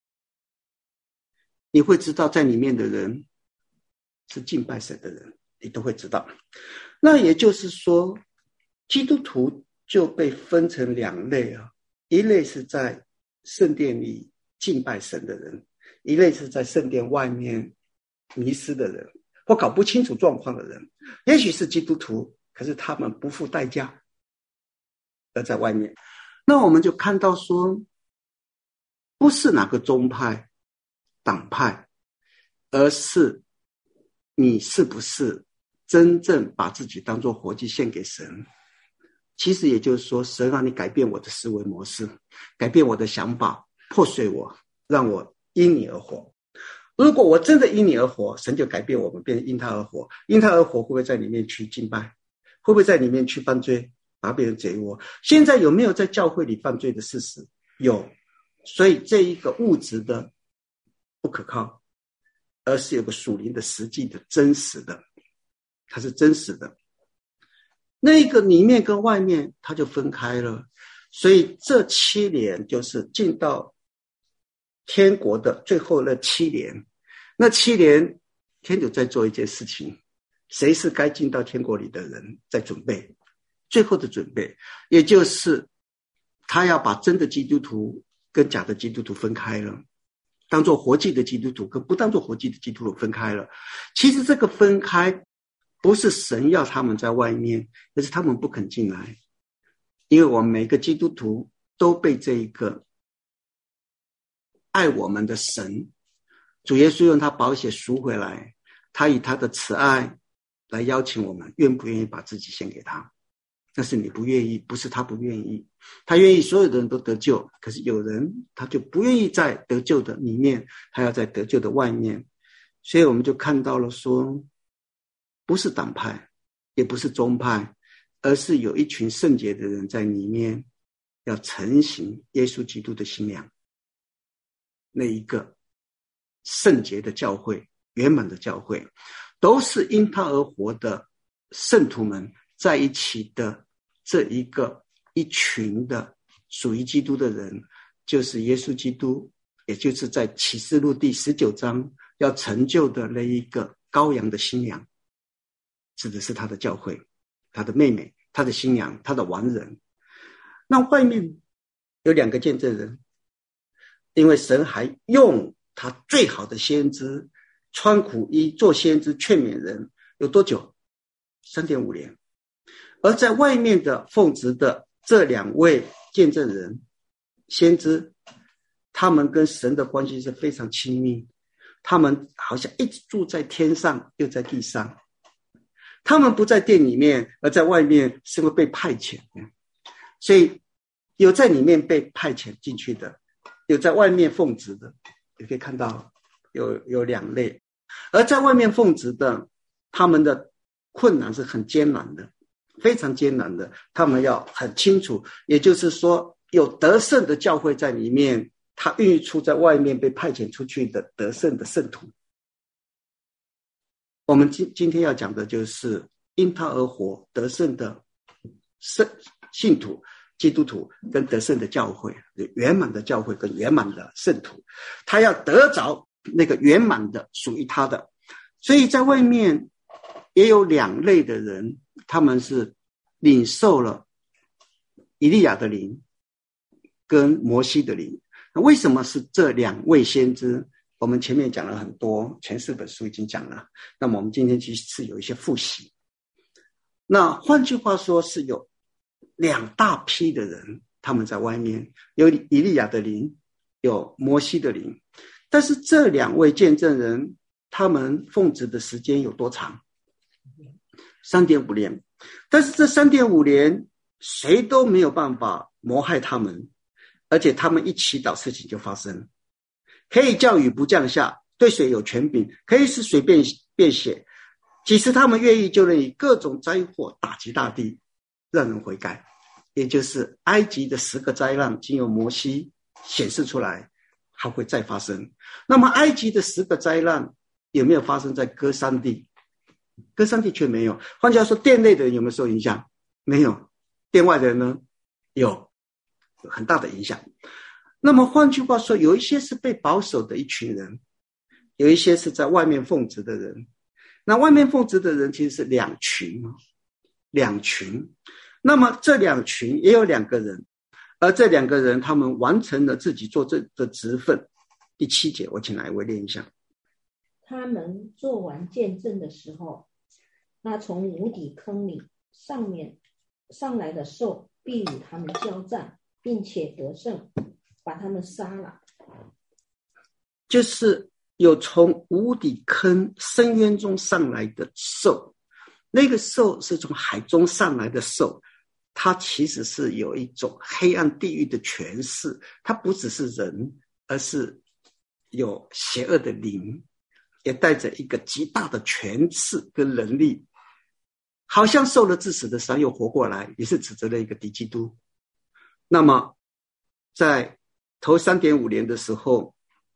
你会知道在里面的人是敬拜神的人，你都会知道。那也就是说，基督徒就被分成两类啊，一类是在圣殿里敬拜神的人，一类是在圣殿外面迷失的人，或搞不清楚状况的人。也许是基督徒，可是他们不付代价而在外面。那我们就看到说，不是哪个宗派党派，而是你是不是真正把自己当作活祭献给神。其实也就是说，神让你改变我的思维模式，改变我的想法，破碎我，让我因你而活。如果我真的因你而活，神就改变我们，变成因他而活。因他而活会不会在里面去敬拜？会不会在里面去犯罪，把别人贼窝？现在有没有在教会里犯罪的事实？有。所以这一个物质的不可靠，而是有个属灵的实际的真实的，它是真实的。那个里面跟外面它就分开了。所以这七年就是进到天国的最后那七年，那七年天主在做一件事情，谁是该进到天国里的人在准备最后的准备，也就是他要把真的基督徒跟假的基督徒分开了，当作活祭的基督徒跟不当作活祭的基督徒分开了。其实这个分开不是神要他们在外面，而是他们不肯进来。因为我们每个基督徒都被这一个爱我们的神主耶稣用他宝血赎回来，他以他的慈爱来邀请我们，愿不愿意把自己献给他。但是你不愿意，不是他不愿意，他愿意所有的人都得救，可是有人他就不愿意在得救的里面，他要在得救的外面。所以我们就看到了说，不是党派也不是宗派，而是有一群圣洁的人在里面，要承行耶稣基督的信仰，那一个圣洁的教会，圆满的教会，都是因他而活的圣徒们在一起的这一个一群的属于基督的人，就是耶稣基督，也就是在启示录第十九章要成就的那一个羔羊的新娘，指的是他的教会，他的妹妹，他的新娘，他的完人。那外面有两个见证人，因为神还用他最好的先知穿苦衣做先知劝勉人，有多久？ 三点五年。而在外面的奉职的这两位见证人先知，他们跟神的关系是非常亲密，他们好像一直住在天上又在地上，他们不在殿里面，而在外面是会被派遣的。所以有在里面被派遣进去的，有在外面奉职的，也可以看到有有两类。而在外面奉职的，他们的困难是很艰难的，非常艰难的，他们要很清楚，也就是说有得胜的教会在里面，他孕育出在外面被派遣出去的得胜的圣徒。我们今今天要讲的就是因他而活得胜的圣信徒、基督徒跟得胜的教会，圆满的教会跟圆满的圣徒，他要得着那个圆满的属于他的。所以在外面也有两类的人，他们是领受了以利亚的灵跟摩西的灵。那为什么是这两位先知？我们前面讲了很多，前四本书已经讲了，那么我们今天其实是有一些复习。那换句话说，是有两大批的人，他们在外面有以利亚的灵，有摩西的灵。但是这两位见证人，他们奉职的时间有多长？ 三点五年。但是这 三点五年谁都没有办法谋害他们，而且他们一祈祷事情就发生。可以叫雨不降下，对水有权柄，可以使水变变血。即使他们愿意，就能以各种灾祸打击大地，让人悔改。也就是埃及的十个灾难经由摩西显示出来，还会再发生。那么埃及的十个灾难有没有发生在歌珊地？歌珊地却没有。换句话说，殿内的人有没有受影响？没有。殿外的人呢？有，有很大的影响。那么换句话说，有一些是被保守的一群人，有一些是在外面奉职的人。那外面奉职的人其实是两群，两群。那么这两群也有两个人，而这两个人他们完成了自己做这的职分。第七节，我请来一位念一下。 他们做完见证的时候，那从无底坑里上面上来的兽必与他们交战，并且得胜，把他们杀了。 就是有从无底坑深渊中上来的兽，那个兽是从海中上来的兽，它其实是有一种黑暗地狱的权势，它不只是人，而是有邪恶的灵，也带着一个极大的权势跟能力，好像受了致死的伤又活过来，也是指责了一个敌基督。那么在头 三点五 年的时候，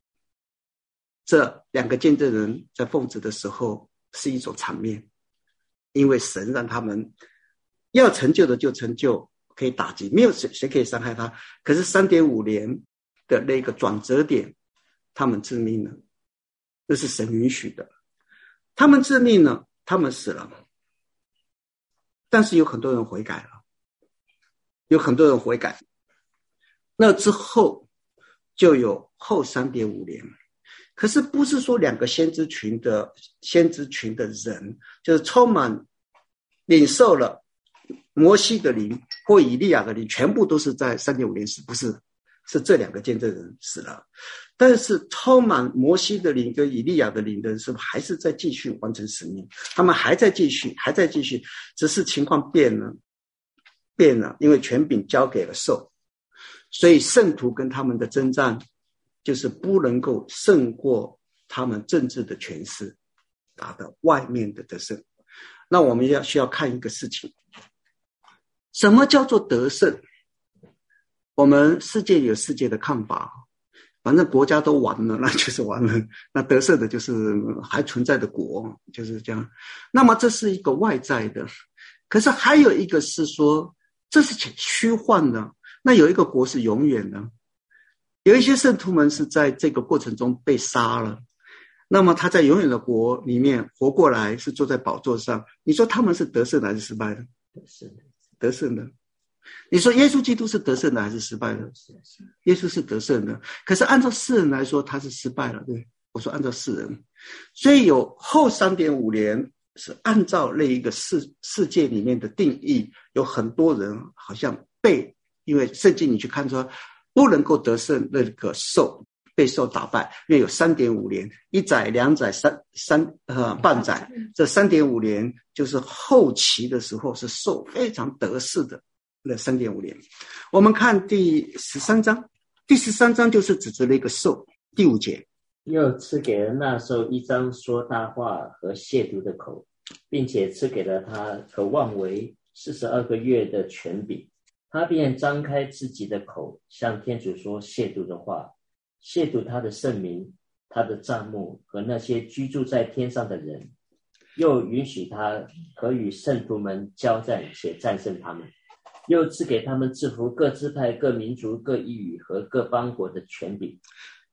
这两个见证人在奉旨的时候是一种场面，因为神让他们要成就的就成就，可以打击，没有谁谁可以伤害他。可是 三点五 年的那个转折点，他们致命了，这是神允许的。他们致命了，他们死了，但是有很多人悔改了，有很多人悔改。那之后就有后 三点五 年。可是不是说两个先知群的先知群的人就是充满领受了摩西的灵或以利亚的灵，全部都是在 三点五 年死，不是，是这两个见证人死了。但是充满摩西的灵跟以利亚的灵的人是不是还是在继续完成使命？他们还在继续，还在继续，只是情况变了，变了，因为权柄交给了兽，所以圣徒跟他们的征战就是不能够胜过他们政治的权势，打到外面的得胜。那我们要需要看一个事情，什么叫做得胜？我们世界有世界的看法，反正国家都完了，那就是完了。那得胜的就是还存在的国，就是这样。那么这是一个外在的，可是还有一个是说这是虚幻的。那有一个国是永远的。有一些圣徒们是在这个过程中被杀了，那么他在永远的国里面活过来，是坐在宝座上。你说他们是得胜的还是失败的？ 得胜的。 得胜的。你说耶稣基督是得胜的还是失败的？耶稣是得胜的，可是按照世人来说他是失败了，对，我说按照世人。所以有后 三点五 年是按照那一个世世界里面的定义，有很多人好像被，因为圣经你去看说不能够得胜那个兽，被兽打败，因为有 三点五 年，一载两载三三呃半载，这 三点五 年就是后期的时候是兽非常得势的那 三点五 年。我们看第十三章，第十三章就是指着那个兽，第五节， 又赐给了那兽一张说大话和亵渎的口，并且赐给了他可妄为四十二个月的权柄。他便张开自己的口，向天主说亵渎的话，亵渎他的圣名，他的帐幕和那些居住在天上的人，又允许他可与圣徒们交战，且战胜他们，又赐给他们制服各支派、各民族、各异语和各邦国的权柄。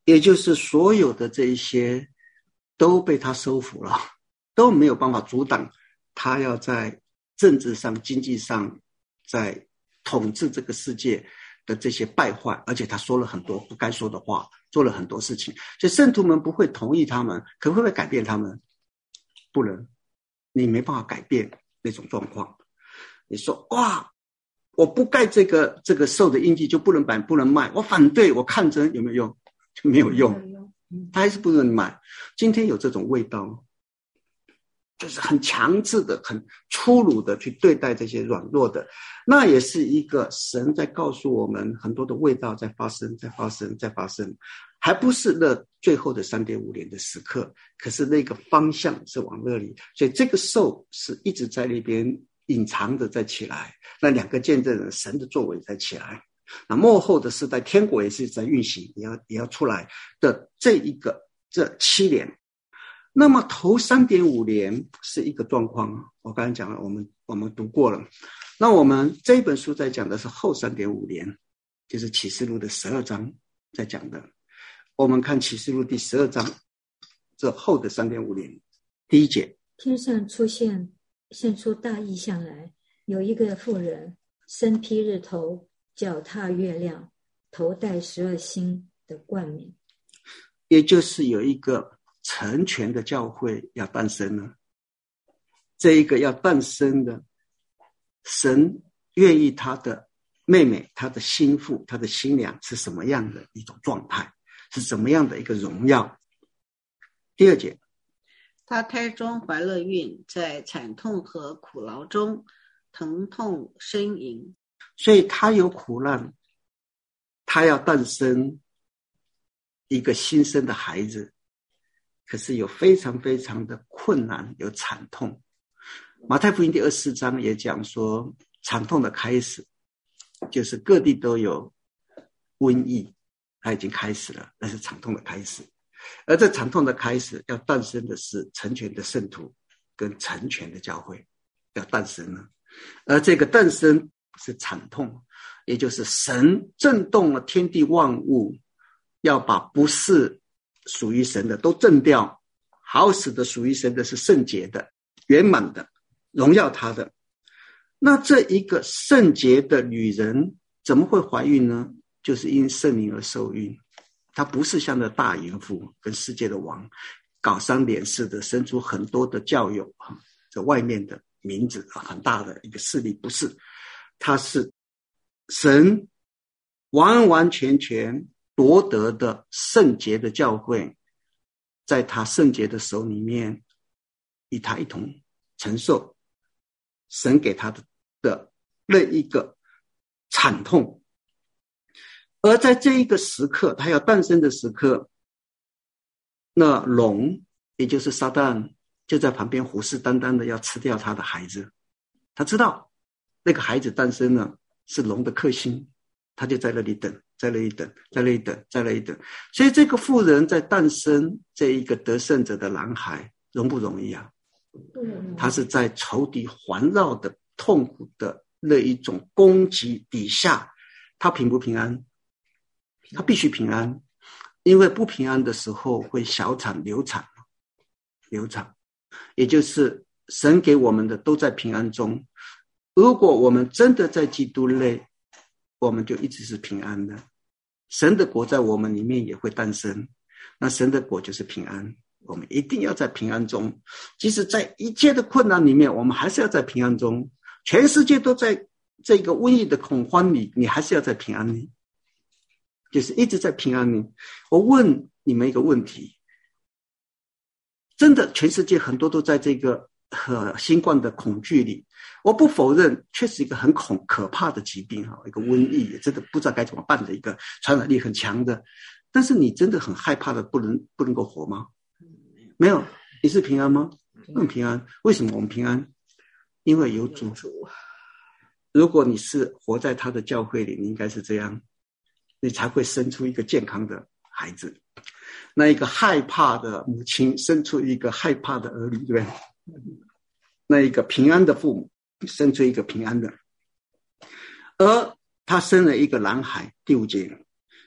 也就是所有的这一些都被他收服了，都没有办法阻挡他要在政治上、经济上，在统治这个世界的这些败坏，而且他说了很多不该说的话，做了很多事情，所以圣徒们不会同意他们，可会不会改变他们？不能，你没办法改变那种状况。你说哇，我不盖这个这个兽的印记就不能买不能卖，我反对，我抗争，有没有用？就没有用，他还是不能买。今天有这种味道，就是很强制的、很粗鲁的去对待这些软弱的，那也是一个神在告诉我们很多的味道在发生、在发生、在发生，还不是那最后的 三点五 年的时刻，可是那个方向是往那里，所以这个兽是一直在那边隐藏着在起来，那两个见证人神的作为在起来，那末后的世代天国也是在运行，也要也要出来的这一个这七年。那么头 三点五 年是一个状况，我刚才讲了，我们我们读过了。那我们这本书在讲的是后 三点五 年，就是启示录的十二章在讲的。我们看启示录第十二章这后的 三点五 年，第一节， 天上出现现出大异象来，有一个妇人身披日头，脚踏月亮，头戴十二星的冠冕， 也就是有一个成全的教会要诞生了。这一个要诞生的，神愿意他的妹妹、他的心腹、他的新娘是什么样的一种状态，是怎么样的一个荣耀。第二节， 他胎中怀了孕，在惨痛和苦劳中疼痛呻吟， 所以他有苦难，他要诞生一个新生的孩子，可是有非常非常的困难，有惨痛。马太福音第二十四章也讲说，惨痛的开始就是各地都有瘟疫，它已经开始了，那是惨痛的开始。而这惨痛的开始要诞生的是成全的圣徒跟成全的教会要诞生了，而这个诞生是惨痛，也就是神震动了天地万物，要把不是属于神的都震掉，好使得属于神的是圣洁的、圆满的、荣耀他的。那这一个圣洁的女人怎么会怀孕呢？就是因圣灵而受孕。她不是像那大淫妇跟世界的王搞三点式的生出很多的教友，这外面的名字很大的一个势力，不是，她是神完完全全夺得的圣洁的教会，在他圣洁的手里面与他一同承受神给他的的那一个惨痛。而在这一个时刻，他要诞生的时刻，那龙也就是撒旦就在旁边虎视眈眈的要吃掉他的孩子，他知道那个孩子诞生了是龙的克星，他就在那里等，在那里等，在那里等，在那里等。所以这个妇人在诞生这一个得胜者的男孩容不容易啊？他是在仇敌环绕的痛苦的那一种攻击底下，他平不平安？他必须平安，因为不平安的时候会小产流产，流产，也就是神给我们的都在平安中。如果我们真的在基督内，我们就一直是平安的。神的国在我们里面也会诞生，那神的国就是平安，我们一定要在平安中，即使在一切的困难里面，我们还是要在平安中。全世界都在这个瘟疫的恐慌里，你还是要在平安里，就是一直在平安里。我问你们一个问题，真的全世界很多都在这个呃新冠的恐惧里，我不否认确实一个很恐可怕的疾病，一个瘟疫，也真的不知道该怎么办的一个传染力很强的，但是你真的很害怕的不能不能够活吗？没有。你是平安吗？很平安。为什么我们平安？因为有主。如果你是活在他的教会里，你应该是这样，你才会生出一个健康的孩子。那一个害怕的母亲生出一个害怕的儿女，对不对？那一个平安的父母生出一个平安的，而他生了一个男孩。第五节，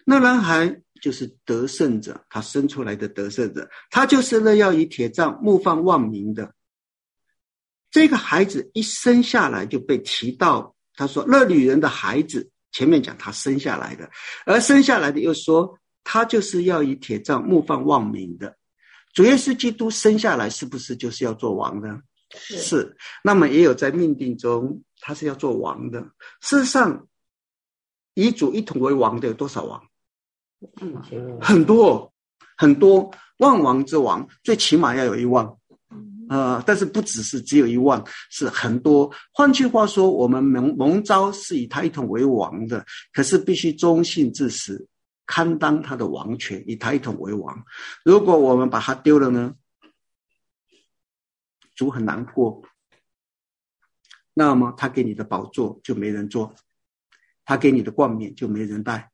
那男孩就是得胜者，他生出来的得胜者，他就是那要以铁杖牧放万民的。这个孩子一生下来就被提到，他说那女人的孩子，前面讲他生下来的，而生下来的又说他就是要以铁杖牧放万民的。主耶稣基督生下来是不是就是要做王的？是, 是。那么也有在命定中他是要做王的。事实上以主一统为王的有多少王？很多很多，万王之王最起码要有一万，呃，但是不只是只有一万，是很多。换句话说，我们蒙蒙召是以他一统为王的，可是必须忠信至死，堪当他的王权，以他一统为王。如果我们把他丢了呢，主很难过，那么他给你的宝座就没人坐，他给你的冠冕就没人戴。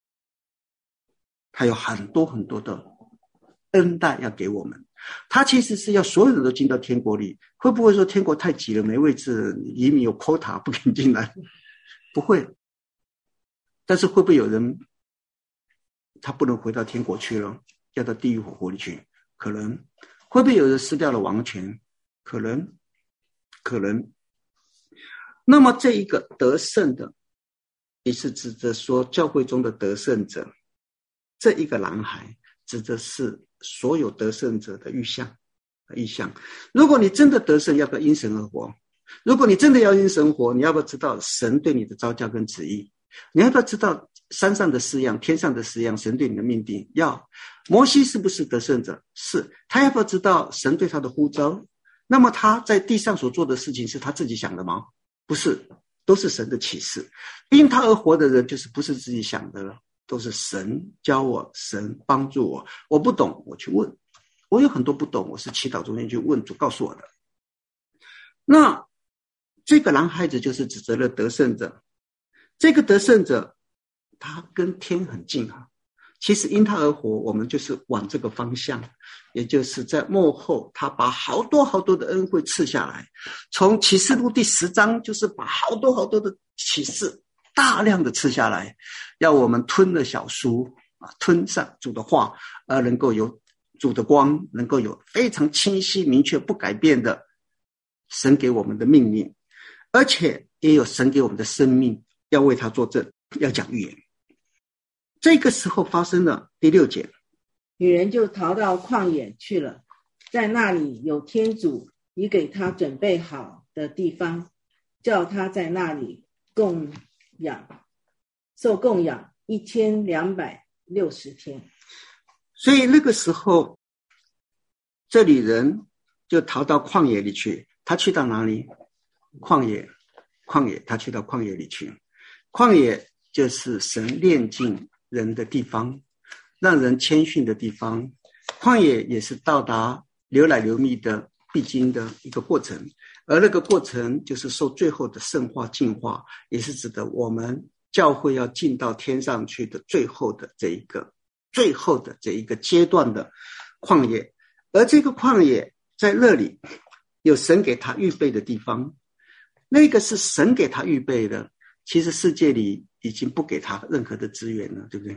他有很多很多的恩待要给我们，他其实是要所有人都进到天国里。会不会说天国太挤了没位置，移民有 quota 不肯进来？不会。但是会不会有人他不能回到天国去了，要到地狱火湖里去？可能。会不会有人失掉了王权？可能，可能。那么这一个得胜的，也是指着说教会中的得胜者，这一个男孩指的是所有得胜者的预象意象。如果你真的得胜，要不要因神而活？如果你真的要因神活，你要不要知道神对你的召叫跟旨意？你要不要知道山上的式样，天上的式样，神对你的命定？要。摩西是不是得胜者？是。他要不要知道神对他的呼召？那么他在地上所做的事情是他自己想的吗？不是，都是神的启示。因他而活的人就是不是自己想的了，都是神教我，神帮助我。我不懂，我去问。我有很多不懂，我是祈祷中间去问主告诉我的。那这个男孩子就是指责了得胜者。这个得胜者他跟天很近啊，其实因他而活，我们就是往这个方向，也就是在末后他把好多好多的恩惠赐下来。从启示录第十章就是把好多好多的启示大量的赐下来，要我们吞了小书啊，吞上主的话，而能够有主的光，能够有非常清晰明确不改变的神给我们的命令，而且也有神给我们的生命，要为他作证，要讲预言。这个时候发生了第六节， 女人就逃到旷野去了，在那里有天主已给他准备好的地方，叫他在那里供养受供养一千两百六十天。 所以那个时候这里人就逃到旷野里去。他去到哪里？旷野旷野他去到旷野里去。旷野就是神炼净人的地方，让人谦逊的地方。旷野也是到达流奶流蜜的必经的一个过程，而那个过程就是受最后的圣化净化，也是指的我们教会要进到天上去的最后的这一个最后的这一个阶段的旷野。而这个旷野在那里有神给他预备的地方，那个是神给他预备的，其实世界里已经不给他任何的资源了，对不对？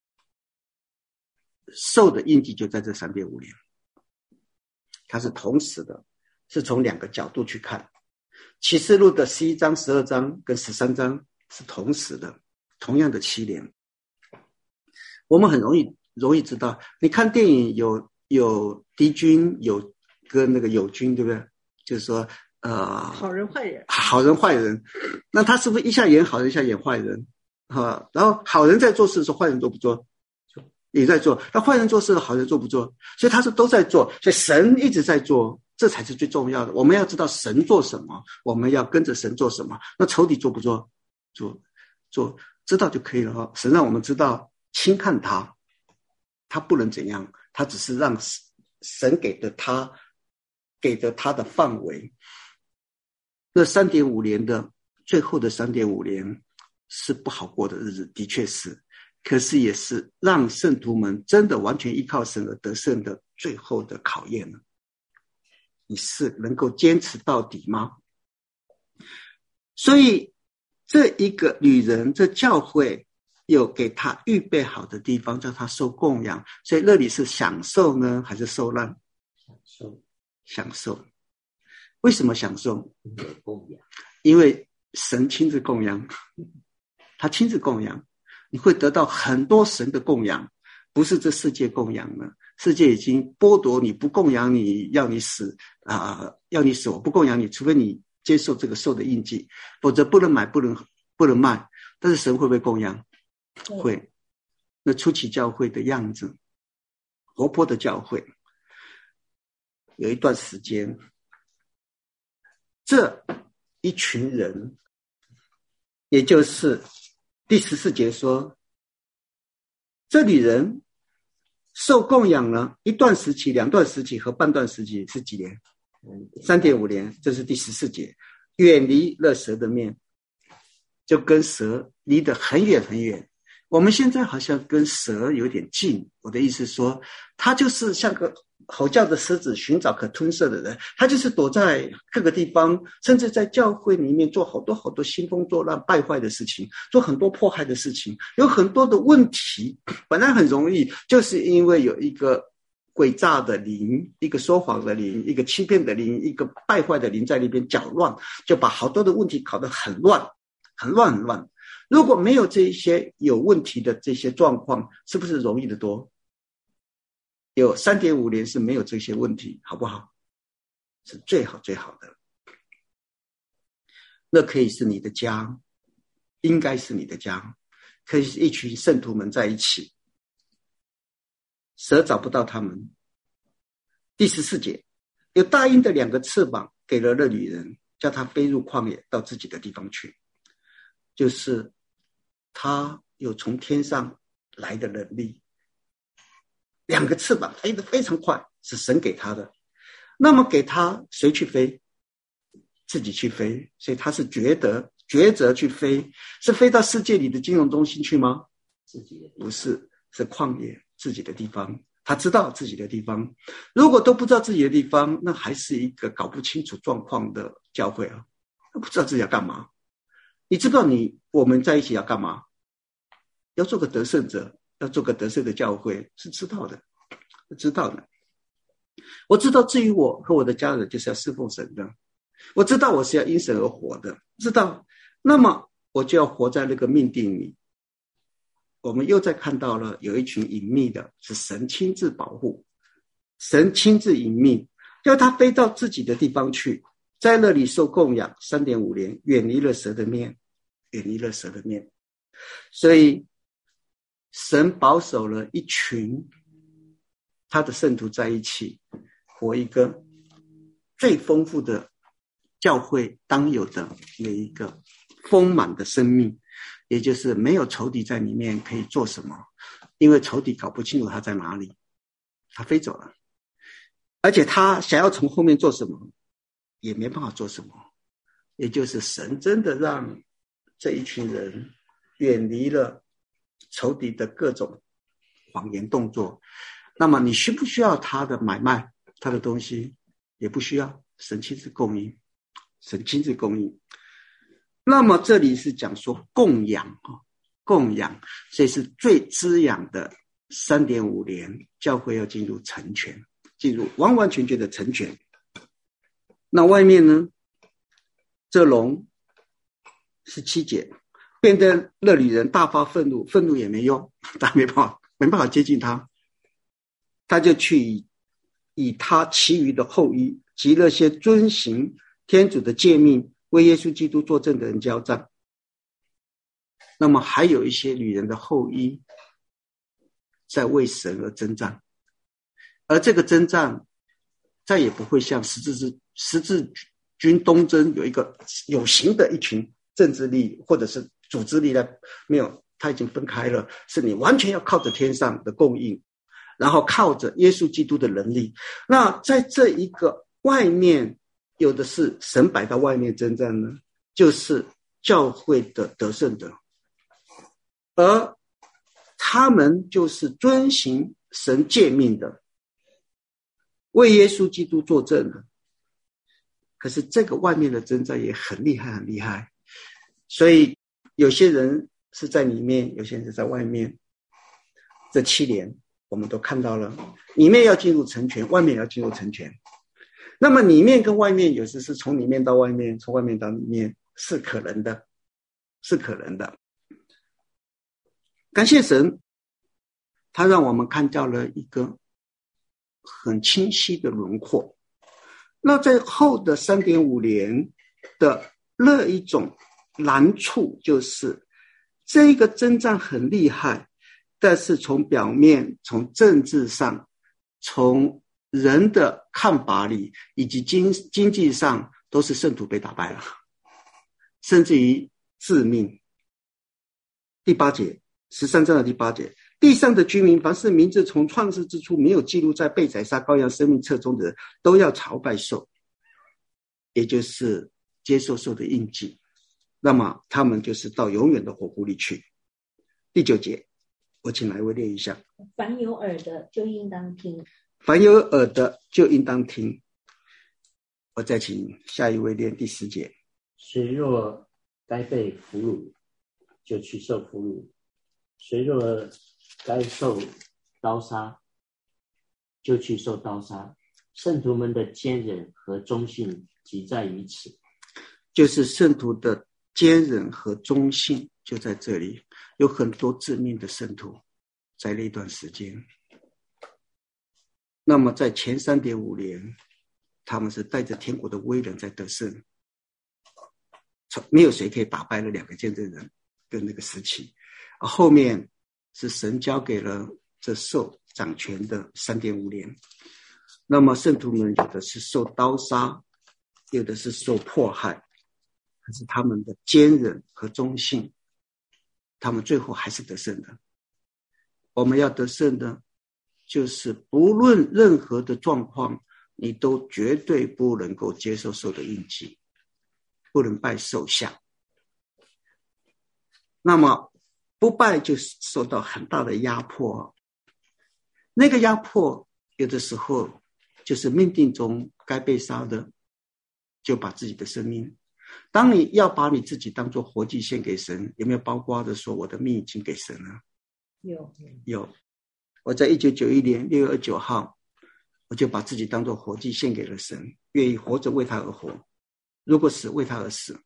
受的印记就在这三点五年，它是同时的，是从两个角度去看。启示录的十一章、十二章跟十三章是同时的，同样的七年。我们很容易容易知道，你看电影有有敌军，有跟那个友军，对不对？就是说呃， 好人坏人， 好人坏人，那他是不是一下演好人，一下演坏人啊？然后好人在做事的时候，坏人做不做？也在做。那坏人做事，好人做不做？所以他是都在做，所以神一直在做，这才是最重要的。我们要知道神做什么，我们要跟着神做什么。那仇敌做不做？做，做，知道就可以了哈。神让我们知道，轻看他，他不能怎样，他只是让神给的他，给的他的范围。那三点五年的最后的三点五年是不好过的日子，的确是，可是也是让圣徒们真的完全依靠神而得胜的最后的考验了。你是能够坚持到底吗？所以这一个女人，这教会有给他预备好的地方，叫他受供养。所以那里是享受呢，还是受难？ 享受， 享受。为什么享受？ 有供养， 因为神亲自供养，他亲自供养，你会得到很多神的供养，不是这世界供养了。世界已经剥夺你，不供养你，要你死啊、呃！要你死，我不供养你，除非你接受这个受的印记，否则不能买，不能不能卖。但是神会不会供养？会。那初期教会的样子，活泼的教会，有一段时间，这一群人，也就是第十四节说，这里人受供养了一段时期、两段时期和半段时期是几年？三点五年，这是第十四节。远离了蛇的面，就跟蛇离得很远很远。我们现在好像跟蛇有点近，我的意思说，他就是像个吼叫的狮子，寻找可吞噬的人，他就是躲在各个地方，甚至在教会里面做好多好多兴风作浪、败坏的事情，做很多迫害的事情，有很多的问题。本来很容易，就是因为有一个诡诈的灵，一个说谎的灵，一个欺骗的灵，一个败坏的灵在那边搅乱，就把好多的问题搞得很乱，很乱很乱。如果没有这些有问题的这些状况，是不是容易得多？有 三点五 年是没有这些问题，好不好？是最好最好的。那可以是你的家，应该是你的家，可以是一群圣徒们在一起，蛇找不到他们。第十四节，有大鹰的两个翅膀给了那女人，叫她飞入旷野，到自己的地方去。就是他有从天上来的能力，两个翅膀飞得非常快，是神给他的。那么给他谁去飞？自己去飞。所以他是觉得抉择去飞，是飞到世界里的金融中心去吗？ 自己的不是，是旷野自己的地方。他知道自己的地方，如果都不知道自己的地方，那还是一个搞不清楚状况的教会啊，不知道自己要干嘛。你知道你我们在一起要干嘛？要做个得胜者，要做个得胜的教会，是知道的，是知道的。我知道至于我和我的家人就是要侍奉神的，我知道我是要因神而活的，知道，那么我就要活在那个命定里。我们又再看到了有一群隐秘的，是神亲自保护，神亲自隐秘，要他飞到自己的地方去，在那里受供养 三点五 年，远离了蛇的面，远离了蛇的面。所以神保守了一群他的圣徒在一起，活一个最丰富的教会当有的有一个丰满的生命，也就是没有仇敌在里面可以做什么，因为仇敌搞不清楚他在哪里，他飞走了，而且他想要从后面做什么也没办法做什么。也就是神真的让这一群人远离了仇敌的各种谎言动作。那么你需不需要他的买卖，他的东西？也不需要，神亲自供应，神亲自供应。那么这里是讲说供养，供养，所以是最滋养的 三点五 年，教会要进入成全，进入完完全全的成全。那外面呢，这龙十七节，变得那女人大发愤怒，愤怒也没用，他没办法没办法接近他，他就去以以他其余的后裔及那些遵行天主的诫命为耶稣基督作证的人交战。那么还有一些女人的后裔在为神而征战，而这个征战再也不会像十字十字军东征有一个有形的一群政治力或者是组织力来，没有，它已经分开了，是你完全要靠着天上的供应，然后靠着耶稣基督的能力。那在这一个外面，有的是神摆到外面征战呢，就是教会的得胜者，而他们就是遵行神诫命的，为耶稣基督作证的。可是这个外面的征战也很厉害很厉害，所以有些人是在里面，有些人是在外面。这七年我们都看到了，里面要进入成全，外面也要进入成全。那么里面跟外面有时是从里面到外面，从外面到里面，是可能的，是可能的。感谢神，他让我们看到了一个很清晰的轮廓。那在后的 三点五 年的那一种难处，就是这个征战很厉害，但是从表面，从政治上，从人的看法里，以及经经济上，都是圣徒被打败了，甚至于致命。第八节，十三章的第八节，地上的居民，凡是名字从创世之初没有记录在被宰杀羔羊生命册中的人，都要朝拜兽，也就是接受兽的印记。那么他们就是到永远的火湖里去。第九节，我请来位念一下。 凡有耳的就应当听， 凡有耳的就应当听。我再请下一位念第十节。 谁若该被俘虏，就去受俘虏；谁若该受刀杀，就去受刀杀。圣徒们的坚忍和忠信即在于此。 就是圣徒的坚忍和忠信就在这里，有很多致命的圣徒在那段时间。那么在前 三点五 年，他们是带着天国的威能在得胜，没有谁可以打败了两个见证人跟那个时期。后面是神交给了这受掌权的 三点五 年。那么圣徒们有的是受刀杀，有的是受迫害，可是他们的坚忍和忠信，他们最后还是得胜的。我们要得胜的，就是不论任何的状况，你都绝对不能够接受兽的印记，不能拜兽像。那么不拜就受到很大的压迫，那个压迫有的时候就是命定中该被杀的，就把自己的生命。当你要把你自己当作活祭献给神，有没有包括的说我的命已经给神了？ 有有。我在一九九一年六月二十九号，我就把自己当作活祭献给了神，愿意活着为他而活，如果死为他而死。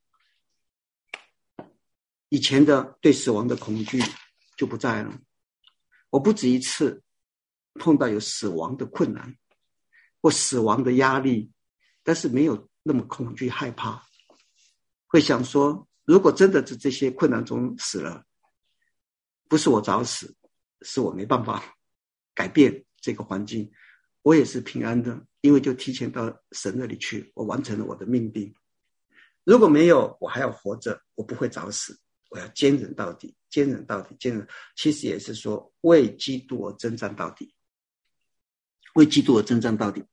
以前的对死亡的恐惧就不在了。我不止一次碰到有死亡的困难或死亡的压力，但是没有那么恐惧害怕，会想说如果真的在这些困难中死了，不是我早死，是我没办法改变这个环境，我也是平安的，因为就提前到神那里去，我完成了我的命定。如果没有，我还要活着，我不会早死，我要坚忍到底，坚忍到底，坚忍。其实也是说为基督而征战到底，为基督而征战到底。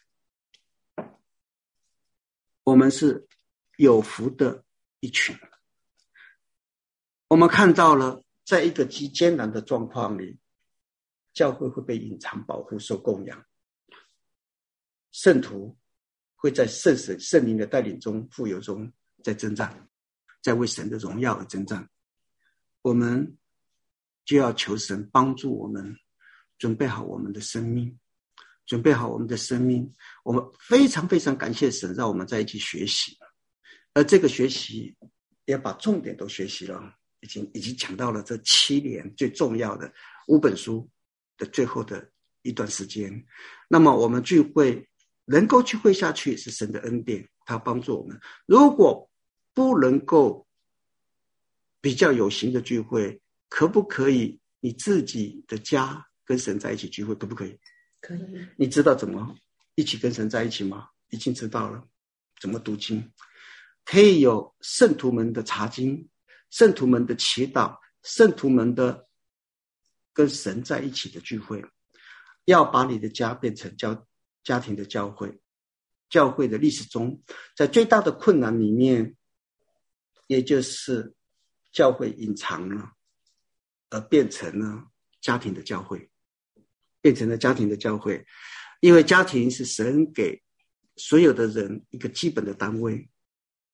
我们是有福的一群。我们看到了在一个极艰难的状况里，教会会被隐藏保护受供养，圣徒会在圣神圣灵的带领中富有中在征战，在为神的荣耀而征战。我们就要求神帮助我们准备好我们的生命，准备好我们的生命。我们非常非常感谢神让我们在一起学习，而这个学习也把重点都学习了，已经已经讲到了这七年最重要的五本书的最后的一段时间。那么我们聚会能够聚会下去是神的恩典，他帮助我们。如果不能够比较有形的聚会，可不可以你自己的家跟神在一起聚会？可不可以？ 可以。 你知道怎么一起跟神在一起吗？已经知道了。怎么读经？可以有圣徒们的查经，圣徒们的祈祷，圣徒们的跟神在一起的聚会。要把你的家变成教家庭的教会。教会的历史中，在最大的困难里面，也就是教会隐藏了，而变成了家庭的教会，变成了家庭的教会。因为家庭是神给所有的人一个基本的单位，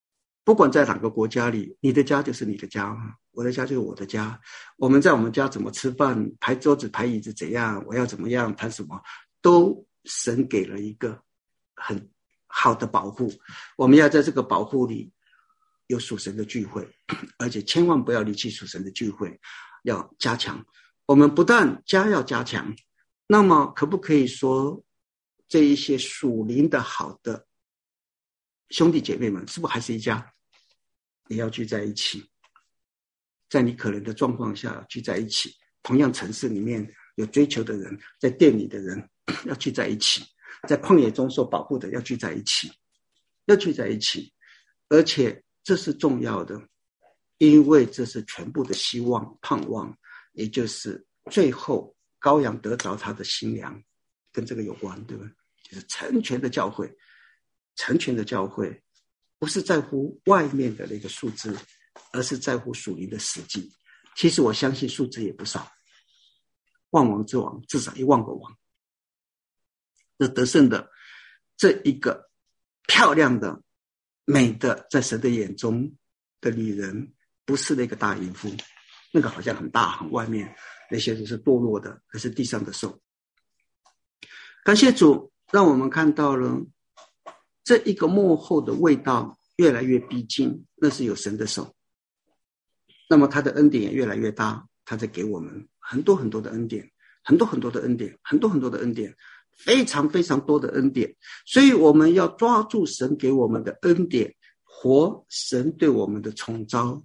不管在哪个国家里，你的家就是你的家，我的家就是我的家。我们在我们家怎么吃饭，排桌子排椅子怎样，我要怎么样谈什么，都神给了一个很好的保护。我们要在这个保护里有属神的聚会，而且千万不要离弃属神的聚会，要加强。我们不但家要加强，那么可不可以说这一些属灵的好的兄弟姐妹们，是不是还是一家？也要聚在一起，在你可能的状况下聚在一起。同样城市里面有追求的人，在店里的人要聚在一起，在旷野中受保护的要聚在一起，要聚在一起。而且这是重要的，因为这是全部的希望盼望，也就是最后羔羊得着他的新娘，跟这个有关，对吧？就是成全的教会，成全的教会不是在乎外面的那个数字，而是在乎属灵的实际。其实我相信数字也不少，万王之王至少一万个王。这得胜的这一个漂亮的美的，在神的眼中的女人，不是那个大淫妇，那个好像很大很外面，那些都是堕落的，可是地上的兽。感谢主，让我们看到了这一个末后的味道越来越逼近，那是有神的手。那么他的恩典也越来越大，他在给我们很多很多的恩典，很多很多的恩典，很多很多的恩典，非常非常多的恩典。所以我们要抓住神给我们的恩典，活神对我们的宠召，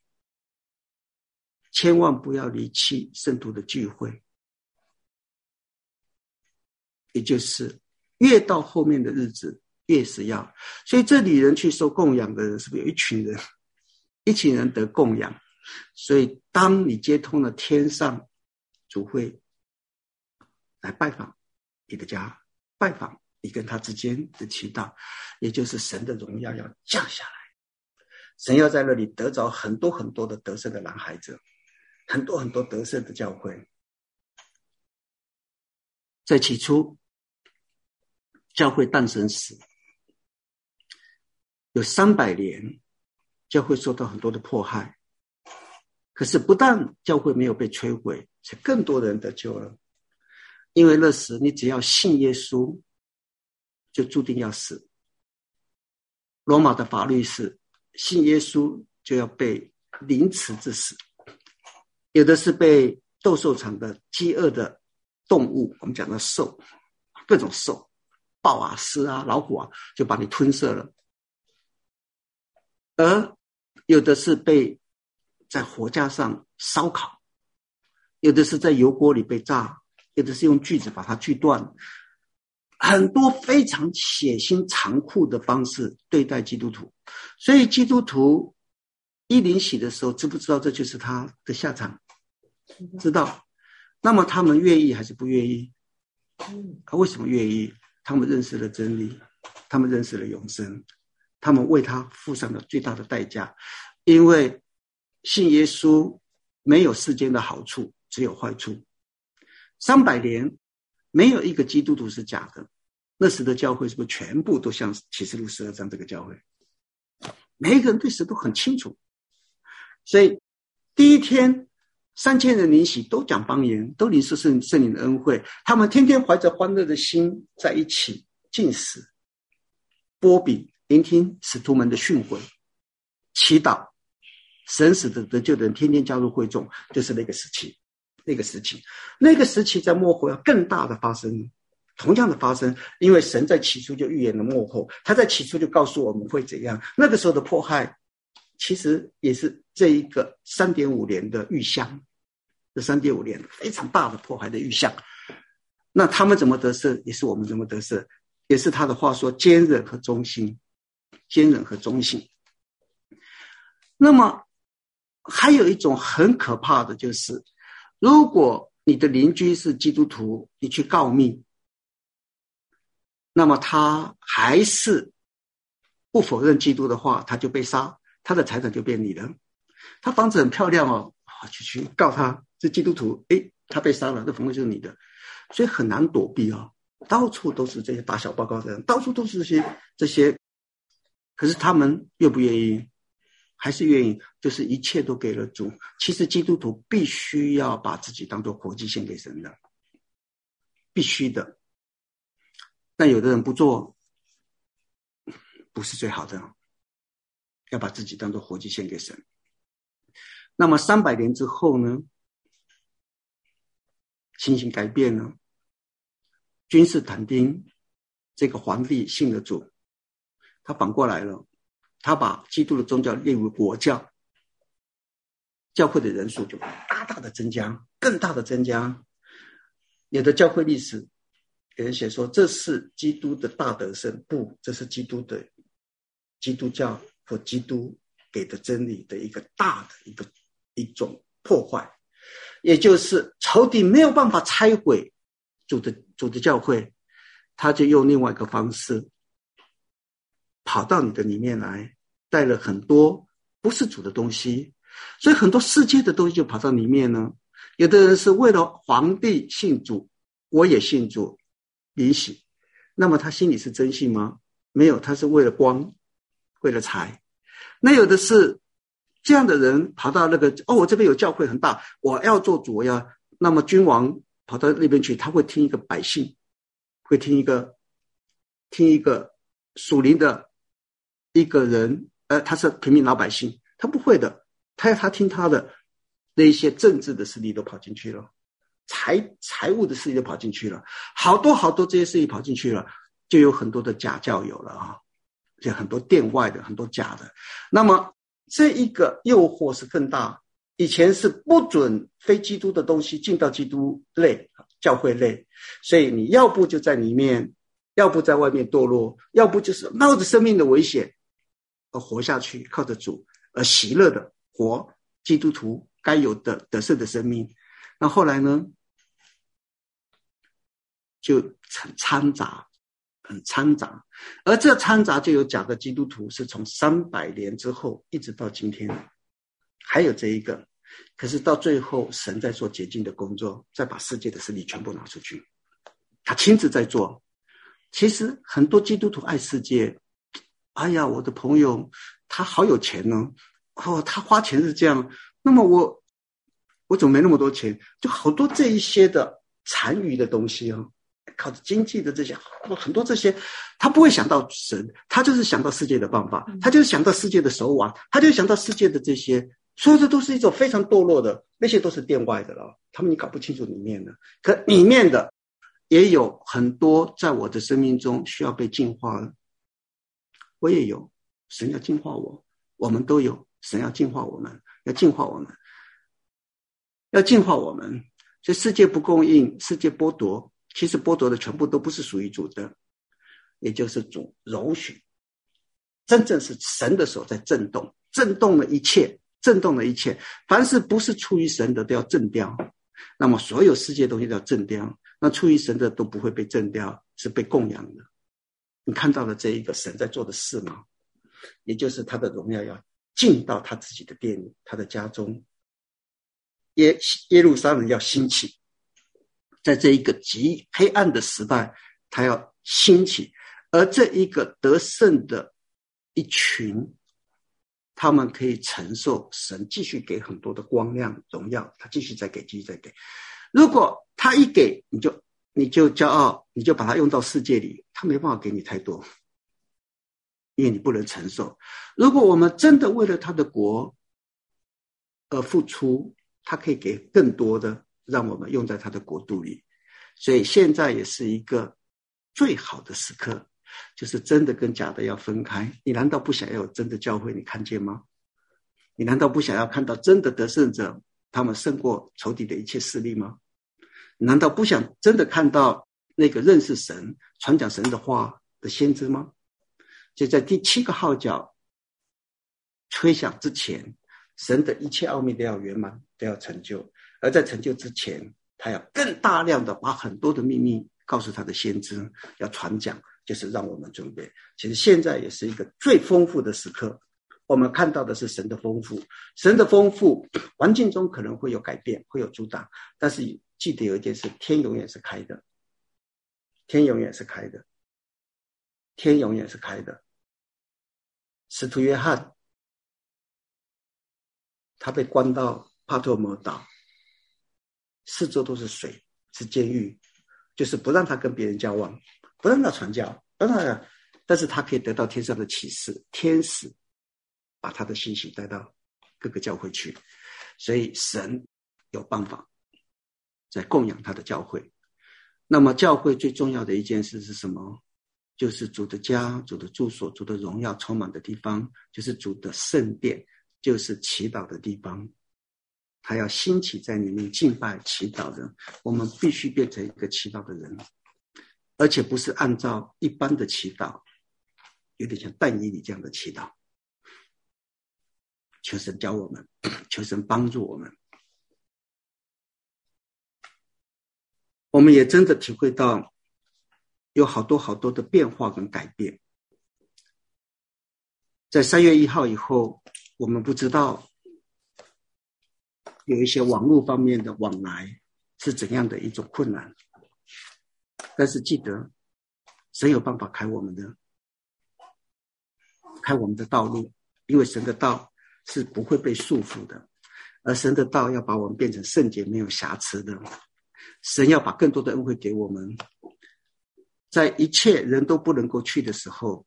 千万不要离弃圣徒的聚会。也就是越到后面的日子越是要，所以这里人去受供养的人，是不是有一群人，一群人得供养？所以当你接通了天上，主会来拜访你的家，拜访你跟他之间的祈祷，也就是神的荣耀要降下来，神要在那里得着很多很多的得胜的男孩子，很多很多得胜的教会。在起初教会诞生时，有三百年教会受到很多的迫害，可是不但教会没有被摧毁，是更多人得救了。因为那时你只要信耶稣，就注定要死。罗马的法律是信耶稣就要被凌迟致死，有的是被斗兽场的饥饿的动物，我们讲的兽，各种兽，豹啊、狮啊、老虎啊，就把你吞噬了。而有的是被在火架上烧烤，有的是在油锅里被炸，有的是用锯子把它锯断，很多非常血腥残酷的方式对待基督徒。所以基督徒一临洗的时候，知不知道这就是他的下场？知道。那么他们愿意还是不愿意？他为什么愿意？他们认识了真理，他们认识了永生，他们为他付上了最大的代价。因为信耶稣没有世间的好处，只有坏处。三百年没有一个基督徒是假的。那时的教会是不是全部都像启示录十二章这个教会？每一个人对神都很清楚。所以第一天三千人灵洗，都讲方言，都领受圣圣灵的恩惠，他们天天怀着欢乐的心在一起禁食、擘饼、聆听使徒们的训诲、祈祷。神使得得救的人天天加入会众，就是那个时期，那个时期，那个时期在末后要更大的发生，同样的发生，因为神在起初就预言了末后，他在起初就告诉我们会怎样。那个时候的迫害，其实也是这一个 三点五 年的预象，这 三点五 年非常大的迫害的预象。那他们怎么得胜，也是我们怎么得胜，也是他的话说坚忍和忠心，坚忍和忠心。那么还有一种很可怕的，就是如果你的邻居是基督徒，你去告密，那么他还是不否认基督的话，他就被杀，他的财产就变你的。他房子很漂亮哦，去去告他是基督徒，诶，他被杀了，这房子就是你的。所以很难躲避哦，到处都是这些打小报告的人，到处都是这些这些。可是他们愿不愿意？ 还是愿意，就是一切都给了主。其实基督徒必须要把自己当作活祭献给神的，必须的。但有的人不做，不是最好的，要把自己当作活祭献给神。那么三百年之后呢，情形改变了，君士坦丁这个皇帝信了主，他反过来了，他把基督的宗教列为国教，教会的人数就大大的增加，更大的增加。有的教会历史有人写说，这是基督的大得胜，不，这是基督的基督教或基督给的真理的一个大的一个一种破坏，也就是仇敌没有办法拆毁主的主的教会，他就用另外一个方式跑到你的里面来，带了很多不是主的东西，所以很多世界的东西就跑到里面呢。有的人是为了皇帝信主，我也信主，允许，那么他心里是真信吗？没有，他是为了光，为了财。那有的是这样的人跑到那个，哦，我这边有教会很大，我要做主，我要，那么君王跑到那边去，他会听一个百姓，会听一个听一个属灵的一个人，呃，他是平民老百姓，他不会的，他要他听他的，那一些政治的势力都跑进去了，财财务的势力都跑进去了，好多好多这些势力跑进去了，就有很多的假教友了啊，就很多殿外的，很多假的。那么这一个诱惑是更大，以前是不准非基督的东西进到基督内教会内，所以你要不就在里面，要不在外面堕落，要不就是冒着生命的危险而活下去，靠着主而喜乐的活基督徒该有的得胜的生命。那后来呢，就很掺杂，很掺杂，而这掺杂就有假的基督徒，是从三百年之后一直到今天，还有这一个。可是到最后，神在做洁净的工作，再把世界的势力全部拿出去，他亲自在做。其实很多基督徒爱世界，哎呀，我的朋友他好有钱呢，哦，他花钱是这样，那么我我怎么没那么多钱？就好多这一些的残余的东西啊，靠着经济的这些很多这些，他不会想到神，他就是想到世界的办法，他就是想到世界的手腕，他就是想到世界的这些，所有的都是一种非常堕落的，那些都是殿外的了，他们你搞不清楚里面的，可里面的也有很多在我的生命中需要被净化的，我也有，神要净化我，我们都有，神要净化我们，要净化我们，要净化我们。所以世界不供应，世界剥夺，其实剥夺的全部都不是属于主的，也就是主容许，真正是神的手在震动，震动了一切，震动了一切，凡是不是出于神的都要震掉，那么所有世界东西都要震掉，那出于神的都不会被震掉，是被供养的。你看到了这一个神在做的事吗？也就是他的荣耀要进到他自己的殿里，他的家中，耶耶路撒冷要兴起，在这一个极黑暗的时代，他要兴起，而这一个得胜的一群，他们可以承受神继续给很多的光亮荣耀，他继续再给，继续再给。如果他一给，你就你就骄傲，你就把它用到世界里，他没办法给你太多，因为你不能承受。如果我们真的为了他的国而付出，他可以给更多的，让我们用在他的国度里。所以现在也是一个最好的时刻，就是真的跟假的要分开。你难道不想要有真的教会？你看见吗？你难道不想要看到真的得胜者，他们胜过仇敌的一切势力吗？你难道不想真的看到那个认识神、传讲神的话的先知吗？就在第七个号角吹响之前，神的一切奥秘都要圆满，都要成就。而在成就之前，他要更大量的把很多的秘密告诉他的先知，要传讲，就是让我们准备。其实现在也是一个最丰富的时刻，我们看到的是神的丰富，神的丰富，环境中可能会有改变，会有阻挡，但是记得有一件事，天永远是开的，天永远是开的，天永远是开的。使徒约翰他被关到帕托摩岛，四周都是水，是监狱，就是不让他跟别人交往，不让他传教，不让他，但是他可以得到天上的启示，天使把他的信息带到各个教会去，所以神有办法在供养他的教会。那么教会最重要的一件事是什么？就是主的家，主的住所，主的荣耀充满的地方，就是主的圣殿，就是祈祷的地方。他要兴起在里面敬拜祈祷人，我们必须变成一个祈祷的人，而且不是按照一般的祈祷，有点像但以理这样的祈祷。求神教我们，求神帮助我们。我们也真的体会到有好多好多的变化跟改变。在三月一号以后，我们不知道有一些网络方面的往来是怎样的一种困难，但是记得神有办法开我们的开我们的道路，因为神的道是不会被束缚的，而神的道要把我们变成圣洁没有瑕疵的。神要把更多的恩惠给我们，在一切人都不能够去的时候，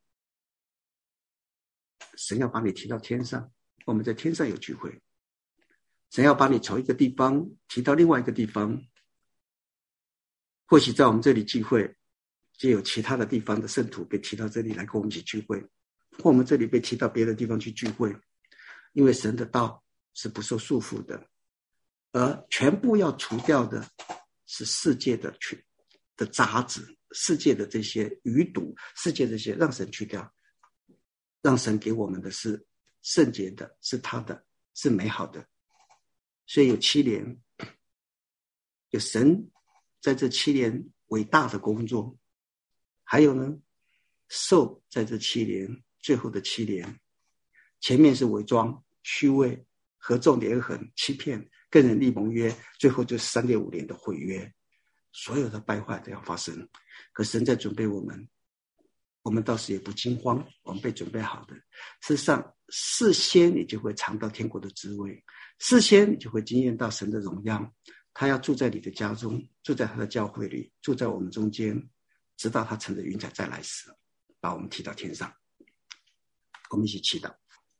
神要把你提到天上，我们在天上有聚会。神要把你从一个地方提到另外一个地方，或许在我们这里聚会，就有其他的地方的圣徒被提到这里来跟我们一起聚会，或我们这里被提到别的地方去聚会。因为神的道是不受束缚的，而全部要除掉的是世界的的杂质，世界的这些余毒，世界这些让神去掉，让神给我们的是圣洁的，是他的，是美好的。所以有七年，有神在这七年伟大的工作，还有呢，兽在这七年最后的七年，前面是伪装、虚伪、合纵连横、欺骗、跟人立盟约，最后就是三点五年的毁约，所有的败坏都要发生。可神在准备我们，我们倒是也不惊慌，我们被准备好的。事实上，事先你就会尝到天国的滋味，事先你就会经验到神的荣耀。他要住在你的家中，住在他的教会里，住在我们中间，直到他乘着云彩再来时，把我们提到天上。我们一起祈祷。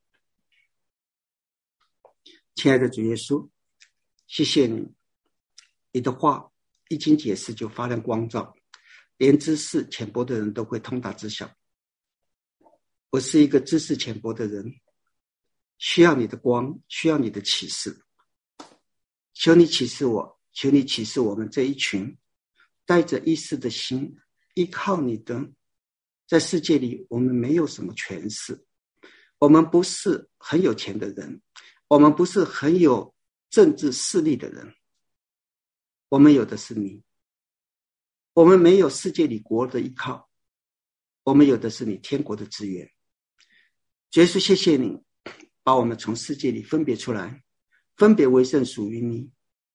亲爱的主耶稣，谢谢你，你的话一经解释就发亮光照，连知识浅薄的人都会通达知晓。我是一个知识浅薄的人，需要你的光，需要你的启示。求你启示我，求你启示我们这一群带着意识的心，依靠你的。在世界里，我们没有什么权势，我们不是很有钱的人，我们不是很有政治势力的人，我们有的是你。我们没有世界里国的依靠，我们有的是你天国的资源。耶稣，谢谢你把我们从世界里分别出来，分别为圣，属于你。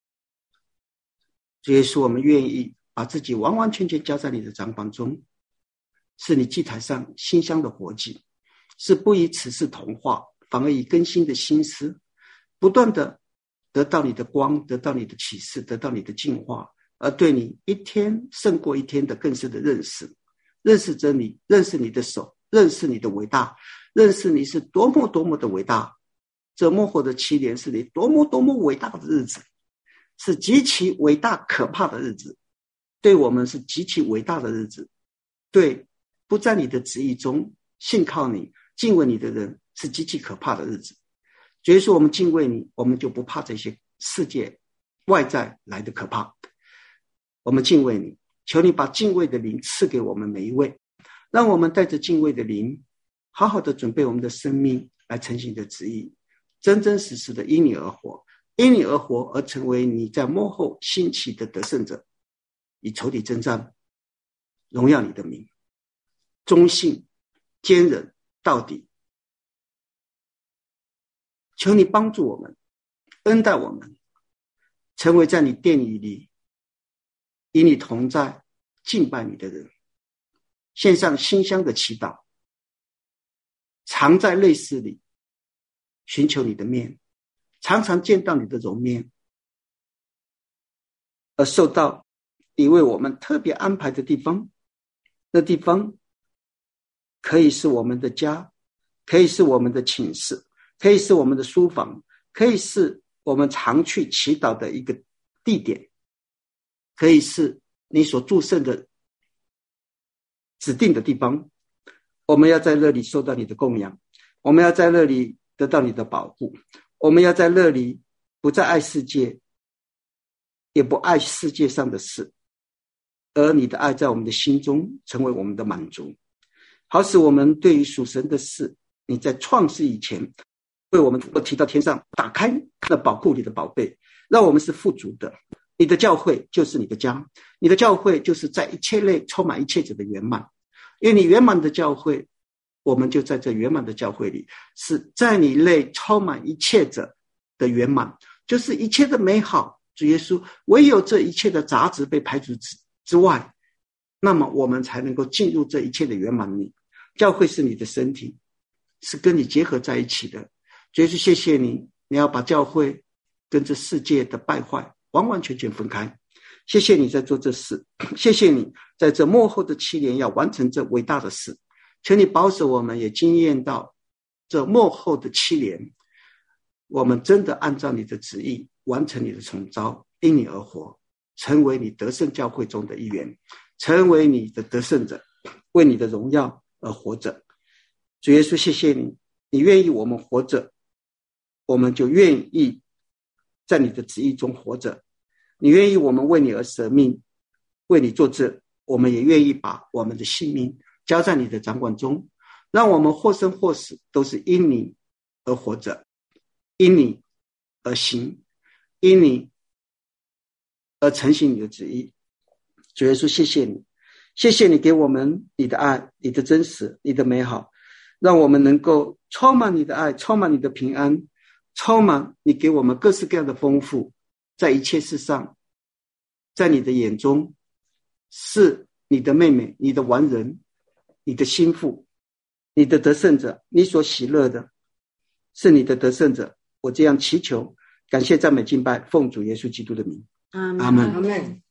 耶稣，我们愿意把自己完完全全交在你的掌管中，是你祭坛上馨香的活祭，是不以此事同化，反而以更新的心思，不断的得到你的光，得到你的启示，得到你的净化，而对你一天胜过一天的更深的认识，认识真理，认识你的手，认识你的伟大，认识你是多么多么的伟大。这末后的七年是你多么多么伟大的日子，是极其伟大可怕的日子，对我们是极其伟大的日子，对不在你的旨意中信靠你敬畏你的人是极其可怕的日子。所以说我们敬畏你，我们就不怕这些世界外在来的可怕，我们敬畏你，求你把敬畏的灵赐给我们每一位，让我们带着敬畏的灵好好的准备我们的生命来成行你的旨意，真真实实的因你而活，因你而活而成为你在末后兴起的得胜者，以仇敌征战，荣耀你的名，忠信坚忍到底。求你帮助我们，恩待我们，成为在你殿宇里与你同在敬拜你的人，献上馨香的祈祷，藏在泪丝里寻求你的面， 常常见到你的容面，而受到你为我们特别安排的地方。那地方可以是我们的家，可以是我们的寝室，可以是我们的书房，可以是我们常去祈祷的一个地点，可以是你所祝圣的指定的地方。我们要在那里受到你的供养，我们要在那里得到你的保护，我们要在那里不再爱世界，也不爱世界上的事，而你的爱在我们的心中成为我们的满足，好使我们对于属神的事，你在创世以前为我们提到天上打开那宝库里的宝贝，让我们是富足的。你的教会就是你的家，你的教会就是在一切类充满一切者的圆满。因为你圆满的教会，我们就在这圆满的教会里，是在你内充满一切者的圆满，就是一切的美好。主耶稣，唯有这一切的杂质被排除之之外，那么我们才能够进入这一切的圆满里。教会是你的身体，是跟你结合在一起的。主耶稣，谢谢你，你要把教会跟这世界的败坏完完全全分开。谢谢你在做这事，谢谢你在这末后的七年要完成这伟大的事。求你保守我们也经验到这末后的七年，我们真的按照你的旨意完成你的统召，因你而活，成为你得胜教会中的一员，成为你的得胜者，为你的荣耀而活着。主耶稣，谢谢你，你愿意我们活着，我们就愿意在你的旨意中活着。你愿意我们为你而舍命，为你做这，我们也愿意把我们的性命交在你的掌管中，让我们或生或死都是因你而活着，因你而行，因你而承行你的旨意。主耶稣，谢谢你，谢谢你给我们你的爱，你的真实，你的美好，让我们能够充满你的爱，充满你的平安，充满你给我们各式各样的丰富。在一切事上，在你的眼中是你的妹妹，你的完人，你的心腹，你的得胜者，你所喜乐的是你的得胜者。我这样祈求，感谢赞美敬拜，奉主耶稣基督的名， 阿阿们。 阿们。